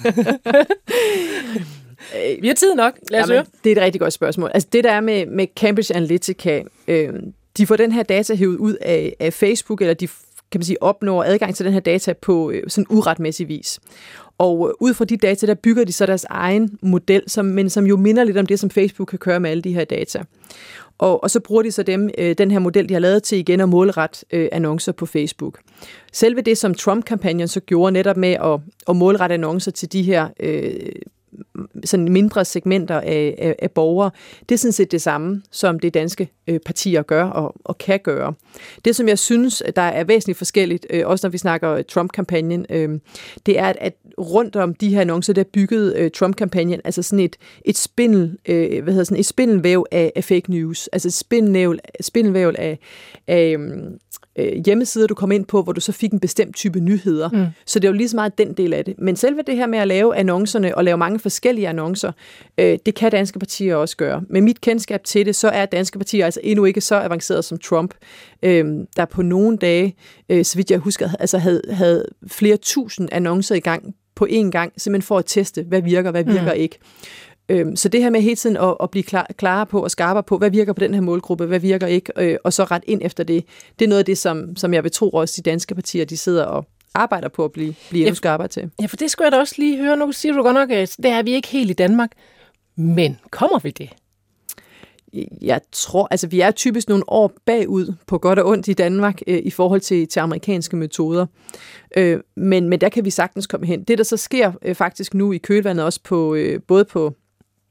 Vi har tid nok. Lad os høre. Det er et rigtig godt spørgsmål. Altså det der er med Cambridge Analytica, de får den her data hævet ud af Facebook, eller de kan man sige, opnår adgang til den her data på sådan uretmæssig vis. Og ud fra de data, der bygger de så deres egen model, som jo minder lidt om det, som Facebook kan køre med alle de her data. Og så bruger de så den her model, de har lavet til igen at målrette annoncer på Facebook. Selve det, som Trump-kampagnen så gjorde netop med at målrette annoncer til de her sådan mindre segmenter af borgere, det er sådan set det samme, som det danske partier gør og kan gøre. Det, som jeg synes, der er væsentligt forskelligt, også når vi snakker Trump-kampagnen, det er, at rundt om de her annoncer, der byggede Trump-kampagnen, altså sådan et spindelvæv af fake news, altså et spindelvæv af hjemmesider, du kom ind på, hvor du så fik en bestemt type nyheder. Så det er jo lige så meget den del af det. Men selve det her med at lave annoncerne og lave mange forskellige annoncer, det kan danske partier også gøre. Med mit kendskab til det, så er danske partier altså endnu ikke så avanceret som Trump, der på nogle dage, så vidt jeg husker, altså havde flere tusind annoncer i gang på én gang, simpelthen for at teste, hvad virker ikke. Så det her med hele tiden at blive klarere på og skarpere på, hvad virker på den her målgruppe, hvad virker ikke, og så ret ind efter det, det er noget af det, som jeg vil tro også de danske partier, de sidder og arbejder på at blive endnu skarpere til. Ja, for det skulle jeg da også lige høre. Nu siger du godt nok, at det er vi ikke helt i Danmark. Men kommer vi det? Jeg tror, altså vi er typisk nogle år bagud på godt og ondt i Danmark i forhold til amerikanske metoder. Men der kan vi sagtens komme hen. Det, der så sker faktisk nu i kølvandet også på både på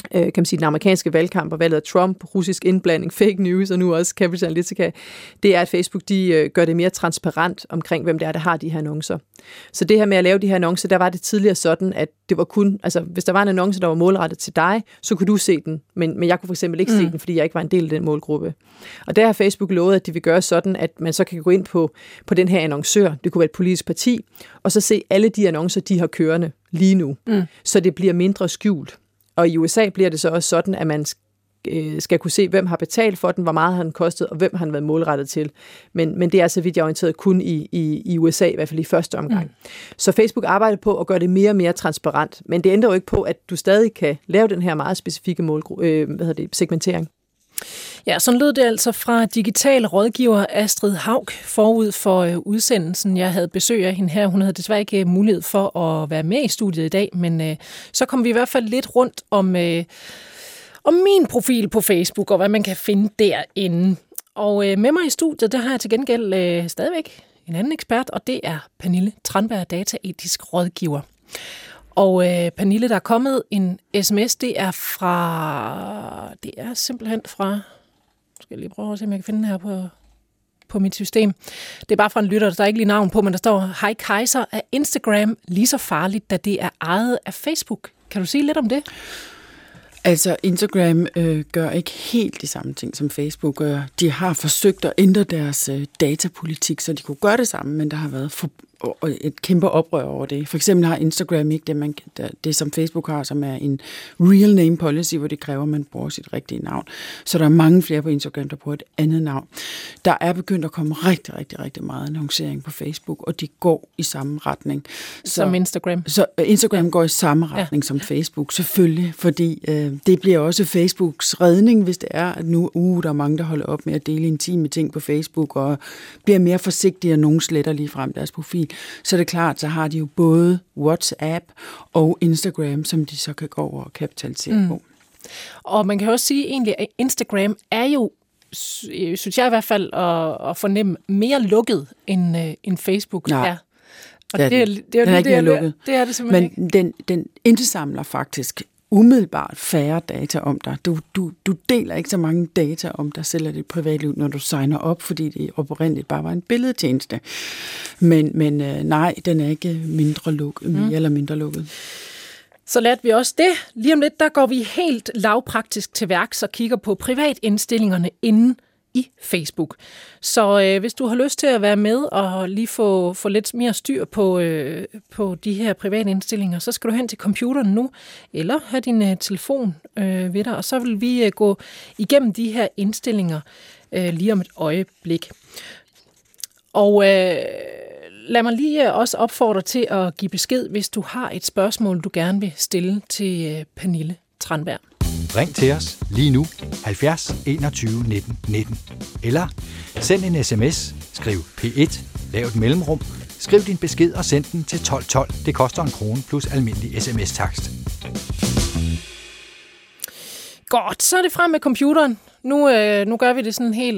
kan man sige, den amerikanske valgkamp og valget af Trump, russisk indblanding, fake news og nu også Cambridge Analytica, det er, at Facebook de gør det mere transparent omkring, hvem det er, der har de her annoncer. Så det her med at lave de her annoncer, der var det tidligere sådan, at det var kun, altså hvis der var en annonce, der var målrettet til dig, så kunne du se den, men jeg kunne for eksempel ikke se den, fordi jeg ikke var en del af den målgruppe. Og der har Facebook lovet, at de vil gøre sådan, at man så kan gå ind på den her annoncør, det kunne være et politisk parti, og så se alle de annoncer, de har kørende lige nu. Så det bliver mindre skjult. Og i USA bliver det så også sådan, at man skal kunne se, hvem har betalt for den, hvor meget har den kostet, og hvem har den været målrettet til. Men det er så vidt jeg er orienteret kun i USA, i hvert fald i første omgang. Så Facebook arbejder på at gøre det mere og mere transparent, men det ændrer jo ikke på, at du stadig kan lave den her meget specifikke segmentering. Ja, sådan lød det altså fra digital rådgiver Astrid Haug forud for udsendelsen. Jeg havde besøg af hende her. Hun havde desværre ikke mulighed for at være med i studiet i dag, men så kom vi i hvert fald lidt rundt om min profil på Facebook og hvad man kan finde derinde. Og med mig i studiet, der har jeg til gengæld stadigvæk en anden ekspert, og det er Pernille Tranberg, dataetisk rådgiver. Og Pernille, der er kommet en sms, det er simpelthen fra, skal jeg lige prøve at se, om jeg kan finde den her på mit system. Det er bare fra en lytter, der er ikke lige navn på, men der står, hej Kaiser, er Instagram lige så farligt, da det er ejet af Facebook? Kan du sige lidt om det? Altså, Instagram gør ikke helt de samme ting, som Facebook gør. De har forsøgt at ændre deres datapolitik, så de kunne gøre det samme, men der har været et kæmpe oprør over det. For eksempel har Instagram ikke det, som Facebook har, som er en real name policy, hvor det kræver, at man bruger sit rigtige navn. Så der er mange flere på Instagram, der bruger et andet navn. Der er begyndt at komme rigtig, rigtig, rigtig meget annoncering på Facebook, og de går i samme retning. Som Instagram? Så Instagram går i samme retning som Facebook, selvfølgelig, fordi det bliver også Facebooks redning, hvis det er, at nu der er mange, der holder op med at dele intime ting på Facebook, og bliver mere forsigtige, og nogen sletter lige frem deres profil. Så er det klart, så har de jo både WhatsApp og Instagram, som de så kan gå over og kapitalisere på. Og man kan også sige egentlig, at Instagram er jo, synes jeg i hvert fald, at fornemme mere lukket end Facebook er. Og den er ikke mere lukket. Det er det simpelthen ikke. Men den indsamler faktisk umiddelbart færre data om dig. Du deler ikke så mange data om dig selv og dit privatliv, når du signer op, fordi det oprindeligt bare var en billedtjeneste. Men nej, den er ikke mindre lukket, mere eller mindre lukket. Så lærte vi også det. Lige om lidt, der går vi helt lavpraktisk til værks og kigger på privatindstillingerne inde i Facebook. Så hvis du har lyst til at være med og lige få lidt mere styr på de her private indstillinger, så skal du hen til computeren nu, eller have din telefon ved dig, og så vil vi gå igennem de her indstillinger lige om et øjeblik. Og lad mig lige også opfordre til at give besked, hvis du har et spørgsmål, du gerne vil stille til Pernille Tranberg. Ring til os lige nu 70 21 19 19. Eller send en sms, skriv P1, lav et mellemrum, skriv din besked og send den til 1212. Det koster 1 krone plus almindelig sms-takst. Godt, så er det frem med computeren. Nu gør vi det sådan helt...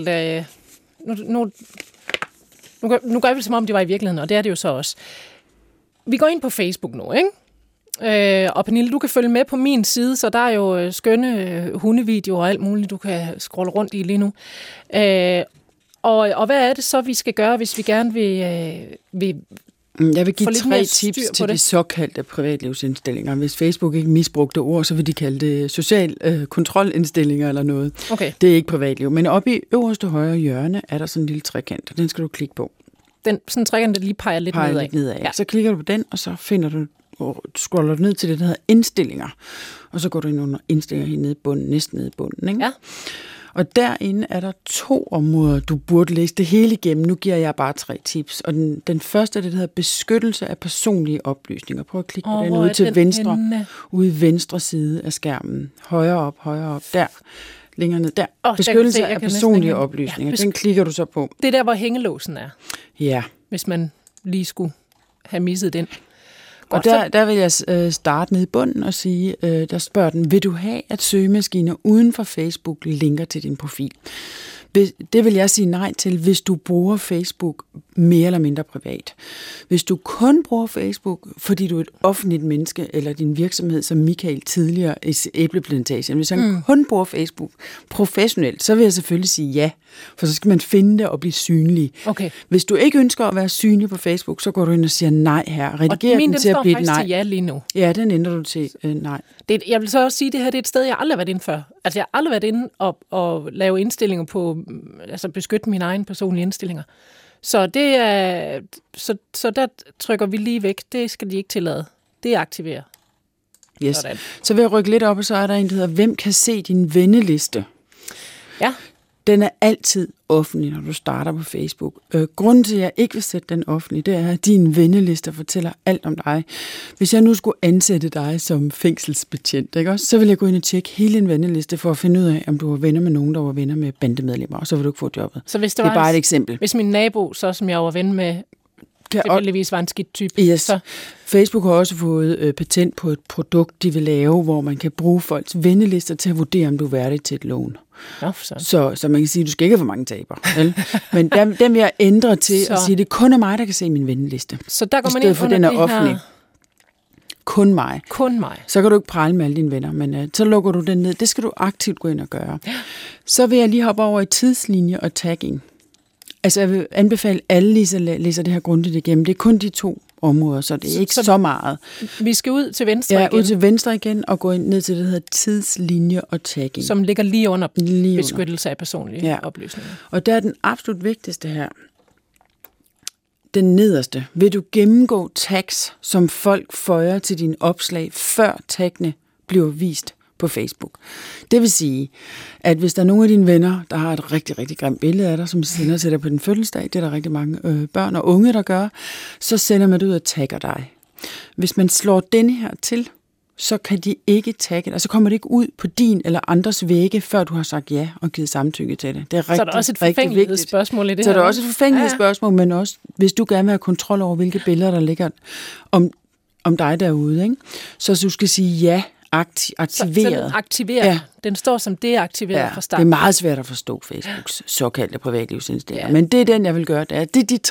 Nu gør vi det, som om det var i virkeligheden, og det er det jo så også. Vi går ind på Facebook nu, ikke? Og Pernille, du kan følge med på min side, så der er jo skønne hundevideoer og alt muligt, du kan scrolle rundt i lige nu. Og hvad er det så, vi skal gøre, hvis vi gerne vil jeg vil give 3 tips til de såkaldte privatlivsindstillinger. Hvis Facebook ikke misbrugte ord, så vil de kalde det social kontrolindstillinger eller noget. Okay. Det er ikke privatliv. Men oppe i øverste højre hjørne er der sådan en lille trekant, og den skal du klikke på. Sådan en trekant, der lige peger lidt nedad. Ja. Så klikker du på den, og så finder du og scroller du ned til det, der hedder indstillinger. Og så går du ind under indstillinger helt nede i bunden, næsten nede i bunden. Ikke? Ja. Og derinde er der 2 områder, du burde læse det hele igennem. Nu giver jeg bare 3 tips. Og den første er det, der hedder beskyttelse af personlige oplysninger. Prøv at klikke på den ude til venstre, ude i venstre side af skærmen. Højere op, der. Længere ned, der. Beskyttelse af personlige oplysninger. Den klikker du så på. Det er der, hvor hængelåsen er. Ja. Hvis man lige skulle have misset den. Og der vil jeg starte nede i bunden og sige, der spørger den, vil du have, at søgemaskiner uden for Facebook linker til din profil? Det vil jeg sige nej til, hvis du bruger Facebook mere eller mindre privat. Hvis du kun bruger Facebook, fordi du er et offentligt menneske, eller din virksomhed, som Michael tidligere i Æbleplantagen, hvis han kun bruger Facebook professionelt, så vil jeg selvfølgelig sige ja, for så skal man finde det og blive synlig. Okay. Hvis du ikke ønsker at være synlig på Facebook, så går du ind og siger nej her. Rediger den til at blive et nej. Til ja lige nu. Ja, den ændrer du til nej. Jeg vil så også sige, at det her det er et sted, jeg aldrig har været inde før. Altså, jeg har aldrig været inde og lave indstillinger på, altså beskytte mine egne personlige indstillinger. Så det er, så der trykker vi lige væk. Det skal de ikke tillade. Det aktiverer. Yes. Så vil jeg rykke lidt op, og så er der en, der hedder, hvem kan se din venneliste? Ja. Den er altid offentlig, når du starter på Facebook. Grunden til, at jeg ikke vil sætte den offentlig, det er, at din venneliste fortæller alt om dig. Hvis jeg nu skulle ansætte dig som fængselsbetjent, ikke også, så vil jeg gå ind og tjekke hele din venneliste for at finde ud af, om du var venner med nogen, der var venner med bandemedlemmer, og så vil du ikke få jobbet. Så hvis det er bare et eksempel. Hvis min nabo, så som jeg var ven med, tilfældigvis var en skidt type. Yes. Så. Facebook har også fået patent på et produkt, de vil lave, hvor man kan bruge folks vennelister til at vurdere, om du er værdig til et lån. Så man kan sige, at du skal ikke have for mange tabere. Men dem vil jeg ændre til at sige, at det kun er mig, der kan se min venneliste. Så der går man ind for den er offentlig. Her... Kun mig. Så kan du ikke prale med alle dine venner, men så lukker du den ned. Det skal du aktivt gå ind og gøre. Ja. Så vil jeg lige hoppe over i tidslinje og tagging. Altså, jeg vil anbefale alle læser det her grundigt igennem. Det er kun de 2 områder, så det er ikke så meget. Vi skal ud til venstre igen. Ja, ud til venstre igen og gå ned til det, der hedder tidslinje og tagging. Som ligger lige under beskyttelse af personlige oplysninger. Og der er den absolut vigtigste her. Den nederste. Vil du gennemgå tags, som folk føjer til dine opslag, før taggene bliver vist på Facebook. Det vil sige, at hvis der er nogle af dine venner, der har et rigtig, rigtig grimt billede af dig, som sender til dig på din fødselsdag, det er der rigtig mange børn og unge, der gør, så sender man det ud og tagger dig. Hvis man slår denne her til, så kan de ikke tagge dig, så kommer det ikke ud på din eller andres vægge, før du har sagt ja og givet samtykke til det. Det er rigtig, så er der også et forfængelighedsspørgsmål i det her. Så er der også et forfængelighedsspørgsmål, men også, hvis du gerne vil have kontrol over, hvilke billeder, der ligger om dig derude, ikke? Så du skal sige ja, aktiveret. Så den aktiveret. Ja. Den står som deaktiveret fra start. Det er meget svært at forstå Facebooks såkaldte privatlivsindstillinger. Ja. Men det er den, jeg vil gøre. Det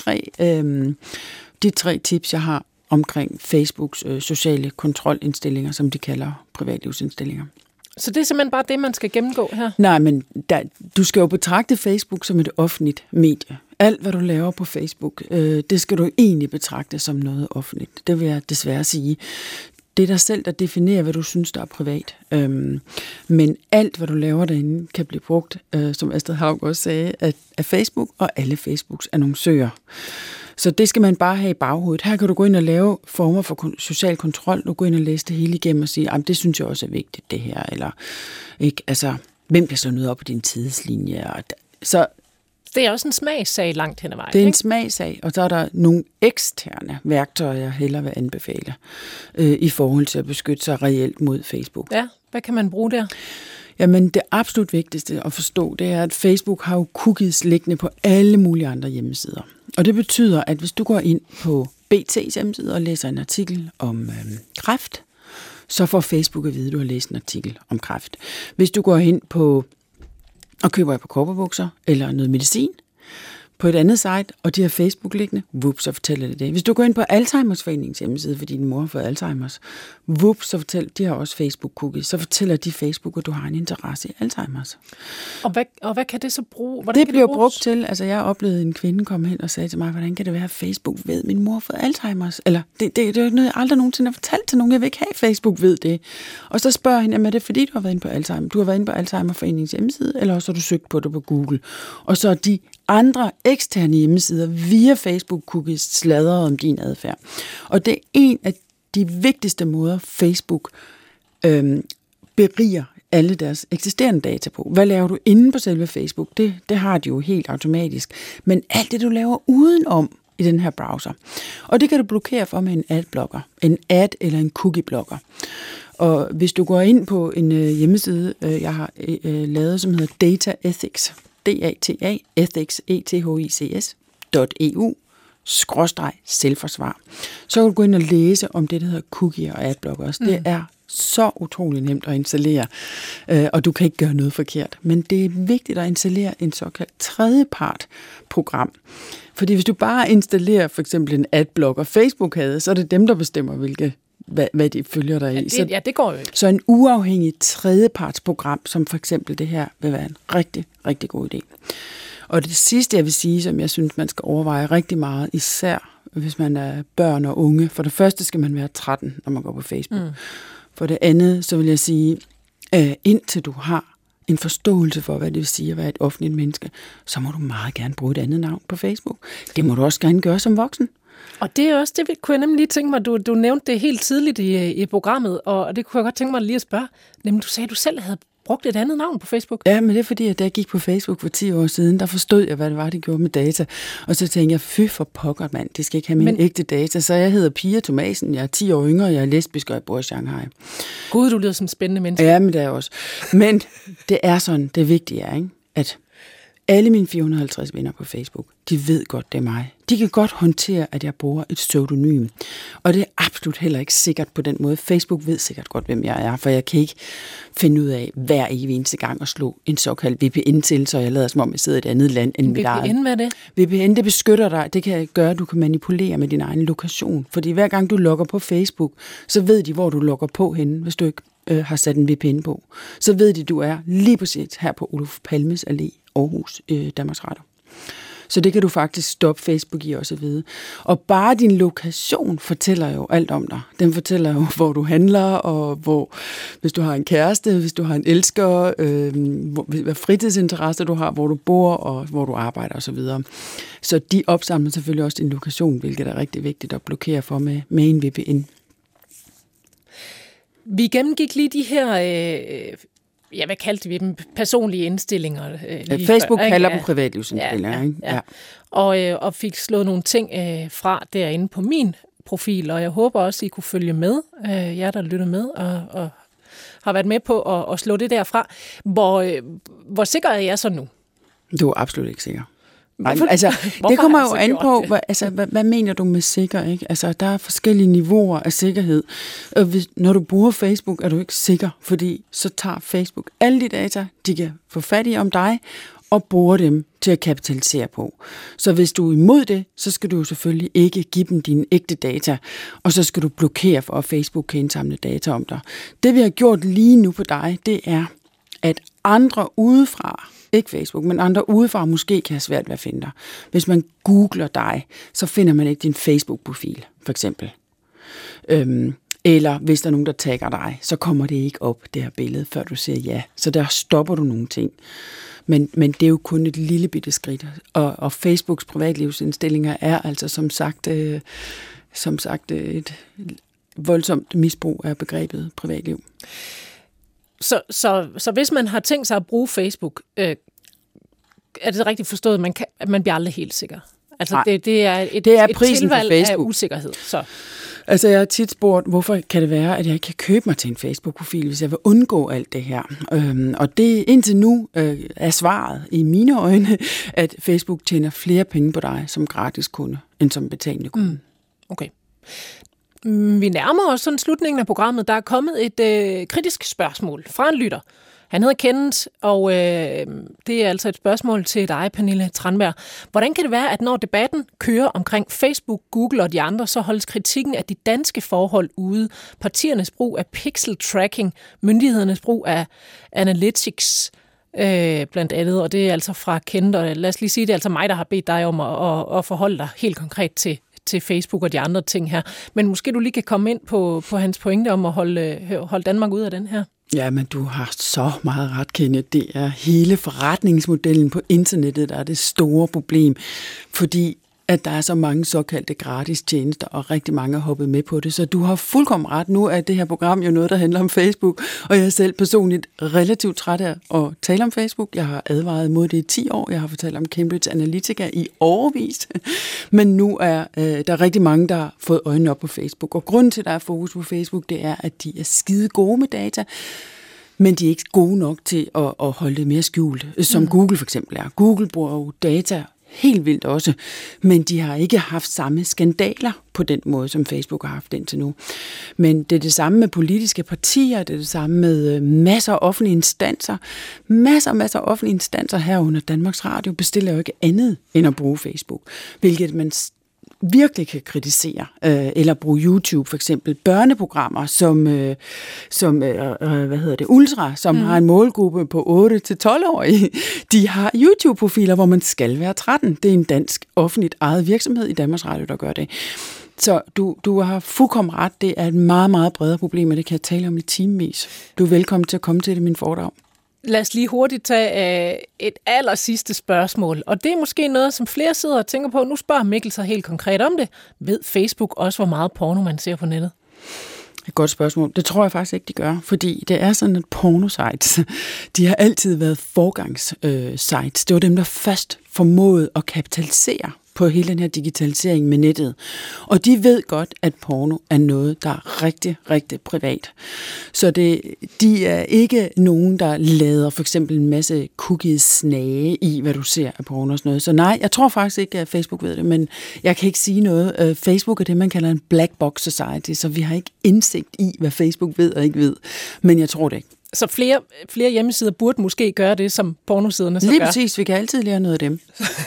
er de tre tips, jeg har omkring Facebooks sociale kontrolindstillinger, som de kalder privatlivsindstillinger. Så det er simpelthen bare det, man skal gennemgå her? Nej, men du skal jo betragte Facebook som et offentligt medie. Alt, hvad du laver på Facebook, det skal du egentlig betragte som noget offentligt. Det vil jeg desværre sige. Det er dig selv, der definerer, hvad du synes, der er privat. Men alt, hvad du laver derinde, kan blive brugt, som Astrid Haug også sagde, af Facebook og alle Facebooks annoncører. Så det skal man bare have i baghovedet. Her kan du gå ind og lave former for social kontrol. Du går ind og læse det hele igennem og sige, det synes jeg også er vigtigt, det her. Eller ikke, altså, hvem bliver så noget op på din tidslinje? Så det er også en smagssag langt hen ad vejen. Det er en smagssag, og så er der nogle eksterne værktøjer, jeg hellere vil anbefale i forhold til at beskytte sig reelt mod Facebook. Ja, hvad kan man bruge der? Jamen, det absolut vigtigste at forstå, det er, at Facebook har jo cookies liggende på alle mulige andre hjemmesider. Og det betyder, at hvis du går ind på BT's hjemmeside og læser en artikel om kræft, så får Facebook at vide, at du har læst en artikel om kræft. Hvis du går ind på og køber jeg på korperbukser eller noget medicin på et andet site, og de har Facebook liggende, så fortæller det. Hvis du går ind på Alzheimers Foreningens hjemmeside, fordi din mor har fået Alzheimers, så fortæller de har også Facebook-cookies, så fortæller de Facebook, at du har en interesse i Alzheimers. Og hvad kan det så bruge? Det bliver brugt til, altså jeg oplevede en kvinde komme hen og sagde til mig, hvordan kan det være, at Facebook ved, min mor har fået Alzheimers? Eller det er jo noget, jeg aldrig nogensinde har fortalt til nogen, jeg vil ikke have, Facebook ved det. Og så spørger hende, er det fordi, du har været inde på Alzheimer? Du har været inde på Alzheimers Foreningens hjemmeside, eller også har du søgt på det på Google? Og så de andre eksterne hjemmesider via Facebook-cookies sladrer om din adfærd. Og det er en af de vigtigste måder, Facebook beriger alle deres eksisterende data på. Hvad laver du inde på selve Facebook? Det har de jo helt automatisk. Men alt det, du laver udenom i den her browser. Og det kan du blokere for med en adblocker. En ad eller en cookie-blocker. Og hvis du går ind på en hjemmeside, jeg har lavet, som hedder Data Ethics, DATA, ethics, ethics.eu, Facebook.com/selvforsvar. Så kan du gå ind og læse om det, der hedder cookie og adblockers. Det er så utrolig nemt at installere, og du kan ikke gøre noget forkert. Men det er vigtigt at installere en såkaldt tredjepart-program. Fordi hvis du bare installerer for eksempel en adblocker, Facebook havde, så er det dem, der bestemmer, hvad de følger dig i. Ja, det går jo ikke. Så en uafhængig tredjepartsprogram, som for eksempel det her, vil være en rigtig, rigtig god idé. Og det sidste, jeg vil sige, som jeg synes, man skal overveje rigtig meget, især hvis man er børn og unge. For det første skal man være 13, når man går på Facebook. For det andet, så vil jeg sige, indtil du har en forståelse for, hvad det vil sige at være et offentligt menneske, så må du meget gerne bruge et andet navn på Facebook. Det må du også gerne gøre som voksen. Og det er også, det kunne jeg nemlig lige tænke mig, du nævnte det helt tidligt i programmet, og det kunne jeg godt tænke mig lige at spørge. Nemlig, du sagde, at du selv havde brugt et andet navn på Facebook. Ja, men det er fordi, at da jeg gik på Facebook for 10 år siden, der forstod jeg, hvad det var, de gjorde med data. Og så tænkte jeg, fy for pokker, mand, det skal ikke have mine ægte data. Så jeg hedder Pia Thomasen, jeg er 10 år yngre, jeg er lesbisk, og jeg bor i Shanghai. Gud, du lyder som en spændende menneske. Ja, men det er også. Men det er sådan, det vigtige er, ikke? At alle mine 450 venner på Facebook, de ved godt, det er mig. De kan godt håndtere, at jeg bruger et pseudonym. Og det er absolut heller ikke sikkert på den måde. Facebook ved sikkert godt, hvem jeg er, for jeg kan ikke finde ud af hver evig eneste gang at slå en såkaldt VPN til, så jeg lader som om, jeg sidder i et andet land end mit eget. VPN, hvad er det? VPN, det beskytter dig. Det kan gøre, at du kan manipulere med din egen lokation. Fordi hver gang du logger på Facebook, så ved de, hvor du logger på henne, hvis du ikke har sat en VPN på. Så ved de, du er lige præcis her på Olof Palmes Allé, Aarhus, Danmarks Radio. Så det kan du faktisk stoppe Facebook i også at vide. Og bare din lokation fortæller jo alt om dig. Den fortæller jo, hvor du handler, og hvis du har en kæreste, hvis du har en elsker, hvad fritidsinteresser du har, hvor du bor, og hvor du arbejder osv. Så de opsamler selvfølgelig også din lokation, hvilket er rigtig vigtigt at blokere for med en VPN. Vi gennemgik lige de her... hvad kaldte vi dem? Personlige indstillinger. Facebook kalder dem privatlivsindstillinger. Ja. Og fik slået nogle ting fra derinde på min profil, og jeg håber også, I kunne følge med, jer der lytter med, og har været med på at slå det derfra. Hvor sikker er jeg så nu? Du er absolut ikke sikker. Altså, det kommer jo an på, hvad mener du med sikker, ikke? Altså, der er forskellige niveauer af sikkerhed. Når du bruger Facebook, er du ikke sikker, fordi så tager Facebook alle de data, de kan få fat i om dig, og bruger dem til at kapitalisere på. Så hvis du er imod det, så skal du selvfølgelig ikke give dem dine ægte data, og så skal du blokere for, at Facebook kan indsamle data om dig. Det vi har gjort lige nu på dig, det er, at andre udefra, ikke Facebook, men andre udefra måske kan have svært ved at finde dig. Hvis man googler dig, så finder man ikke din Facebook-profil, for eksempel. Eller hvis der er nogen, der tagger dig, så kommer det ikke op, det her billede, før du siger ja. Så der stopper du nogle ting. Men det er jo kun et lille bitte skridt. Og Facebooks privatlivsindstillinger er altså som sagt et voldsomt misbrug af begrebet privatliv. Så hvis man har tænkt sig at bruge Facebook, er det rigtigt forstået, at man bliver aldrig helt sikker? Altså det er et tilvalg af usikkerhed. Så. Altså jeg har tit spurgt, hvorfor kan det være, at jeg ikke kan købe mig til en Facebook-profil, hvis jeg vil undgå alt det her. Og det indtil nu er svaret i mine øjne, at Facebook tjener flere penge på dig som gratis kunde, end som betalende kunde. Okay. Vi nærmer os sådan slutningen af programmet. Der er kommet et kritisk spørgsmål fra en lytter. Han hedder Kenneth, og det er altså et spørgsmål til dig, Pernille Tranberg. Hvordan kan det være, at når debatten kører omkring Facebook, Google og de andre, så holdes kritikken af de danske forhold ude? Partiernes brug af pixel tracking, myndighedernes brug af analytics, blandt andet, og det er altså fra Kenneth. Og lad os lige sige, det er altså mig, der har bedt dig om at forholde dig helt konkret til Facebook og de andre ting her. Men måske du lige kan komme ind på hans pointe om at holde Danmark ud af den her. Ja, men du har så meget ret, Kenneth. Det er hele forretningsmodellen på internettet, der er det store problem. Fordi at der er så mange såkaldte gratis tjenester, og rigtig mange har hoppet med på det. Så du har fuldkommen ret. Nu er det her program jo noget, der handler om Facebook, og jeg er selv personligt relativt træt af at tale om Facebook. Jeg har advaret mod det i 10 år. Jeg har fortalt om Cambridge Analytica i årevis. Men nu er der rigtig mange, der har fået øjnene op på Facebook. Og grunden til, at der er fokus på Facebook, det er, at de er skide gode med data, men de er ikke gode nok til at holde det mere skjult, som Google for eksempel er. Google bruger jo data helt vildt også, men de har ikke haft samme skandaler på den måde, som Facebook har haft indtil nu. Men det er det samme med politiske partier, det er det samme med masser af offentlige instanser. Masser af offentlige instanser herunder Danmarks Radio bestiller jo ikke andet end at bruge Facebook, hvilket man virkelig kan kritisere, eller bruge YouTube for eksempel, børneprogrammer som Ultra, som har en målgruppe på 8-12-årige. De har YouTube-profiler, hvor man skal være 13. Det er en dansk offentligt ejet virksomhed i Danmarks Radio, der gør det. Så du har fuldkommen ret. Det er et meget, meget bredere problem, og det kan jeg tale om i timevis. Du er velkommen til at komme til det, min foredrag. Lad os lige hurtigt tage et allersidste spørgsmål, og det er måske noget, som flere sidder og tænker på. Nu spørger Mikkel sig helt konkret om det. Ved Facebook også, hvor meget porno man ser på nettet? Et godt spørgsmål. Det tror jeg faktisk ikke, de gør, fordi det er sådan et porno-sites. De har altid været forgangssites. Det var dem, der først formåede at kapitalisere på hele den her digitalisering med nettet. Og de ved godt, at porno er noget, der er rigtig, rigtig privat. Så de er ikke nogen, der lader for eksempel en masse cookies snage i, hvad du ser af porno og sådan noget. Så nej, jeg tror faktisk ikke, at Facebook ved det, men jeg kan ikke sige noget. Facebook er det, man kalder en black box society, så vi har ikke indsigt i, hvad Facebook ved og ikke ved. Men jeg tror det ikke. Så flere hjemmesider burde måske gøre det, som pornosiderne så gør. Lige præcis, vi kan altid lære noget af dem.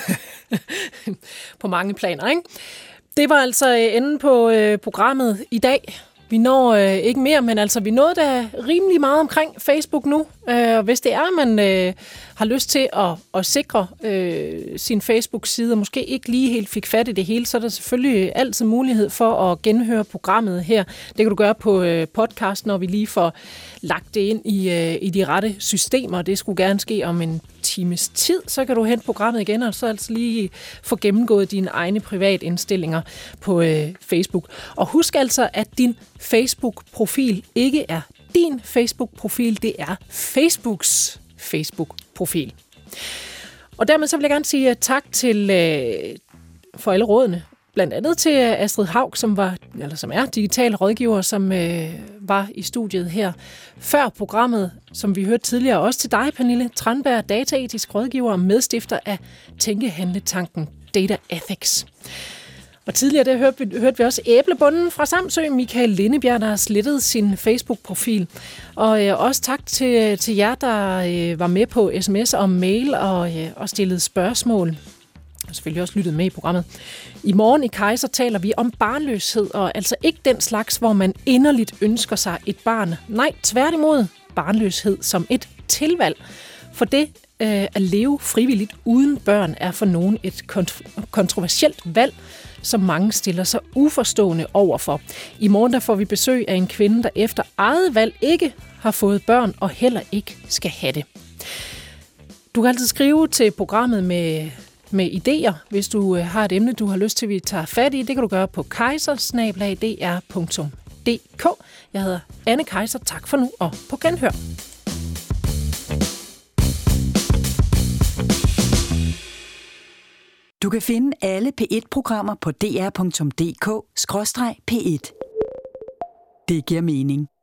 På mange planer, ikke? Det var altså enden på programmet i dag. Vi når ikke mere, men altså vi nåede da rimelig meget omkring Facebook nu. Hvis det er, at man har lyst til at sikre sin Facebook-side, og måske ikke lige helt fik fat i det hele, så er der selvfølgelig altid mulighed for at genhøre programmet her. Det kan du gøre på podcast, når vi lige får lagt det ind i de rette systemer. Det skulle gerne ske om en times tid, så kan du hente programmet igen, og så altså lige få gennemgået dine egne privatindstillinger på Facebook. Og husk altså, at din Facebook-profil ikke er din Facebook-profil, det er Facebooks Facebook-profil. Og dermed så vil jeg gerne sige tak til for alle rådene. Blandt andet til Astrid Haug, som er digital rådgiver, som var i studiet her før programmet, som vi hørte tidligere. Også til dig, Pernille Tranberg, dataetisk rådgiver og medstifter af Tænkehandletanken Data Ethics. Og tidligere der hørte vi også æblebunden fra Samsø, Michael Lindebjerg, der har slettet sin Facebook-profil. Og også tak til jer, der var med på sms og mail og stillede spørgsmål. Og selvfølgelig også lyttet med i programmet. I morgen i Kejser taler vi om barnløshed, og altså ikke den slags, hvor man inderligt ønsker sig et barn. Nej, tværtimod barnløshed som et tilvalg. For det at leve frivilligt uden børn er for nogen et kontroversielt valg, som mange stiller sig uforstående overfor. I morgen der får vi besøg af en kvinde, der efter eget valg ikke har fået børn og heller ikke skal have det. Du kan altid skrive til programmet med idéer, hvis du har et emne, du har lyst til, at vi tager fat i. Det kan du gøre på kejser@dr.dk. Jeg hedder Anne Kejser. Tak for nu, og på genhør. Du kan finde alle P1-programmer på dr.dk/P1. Det giver mening.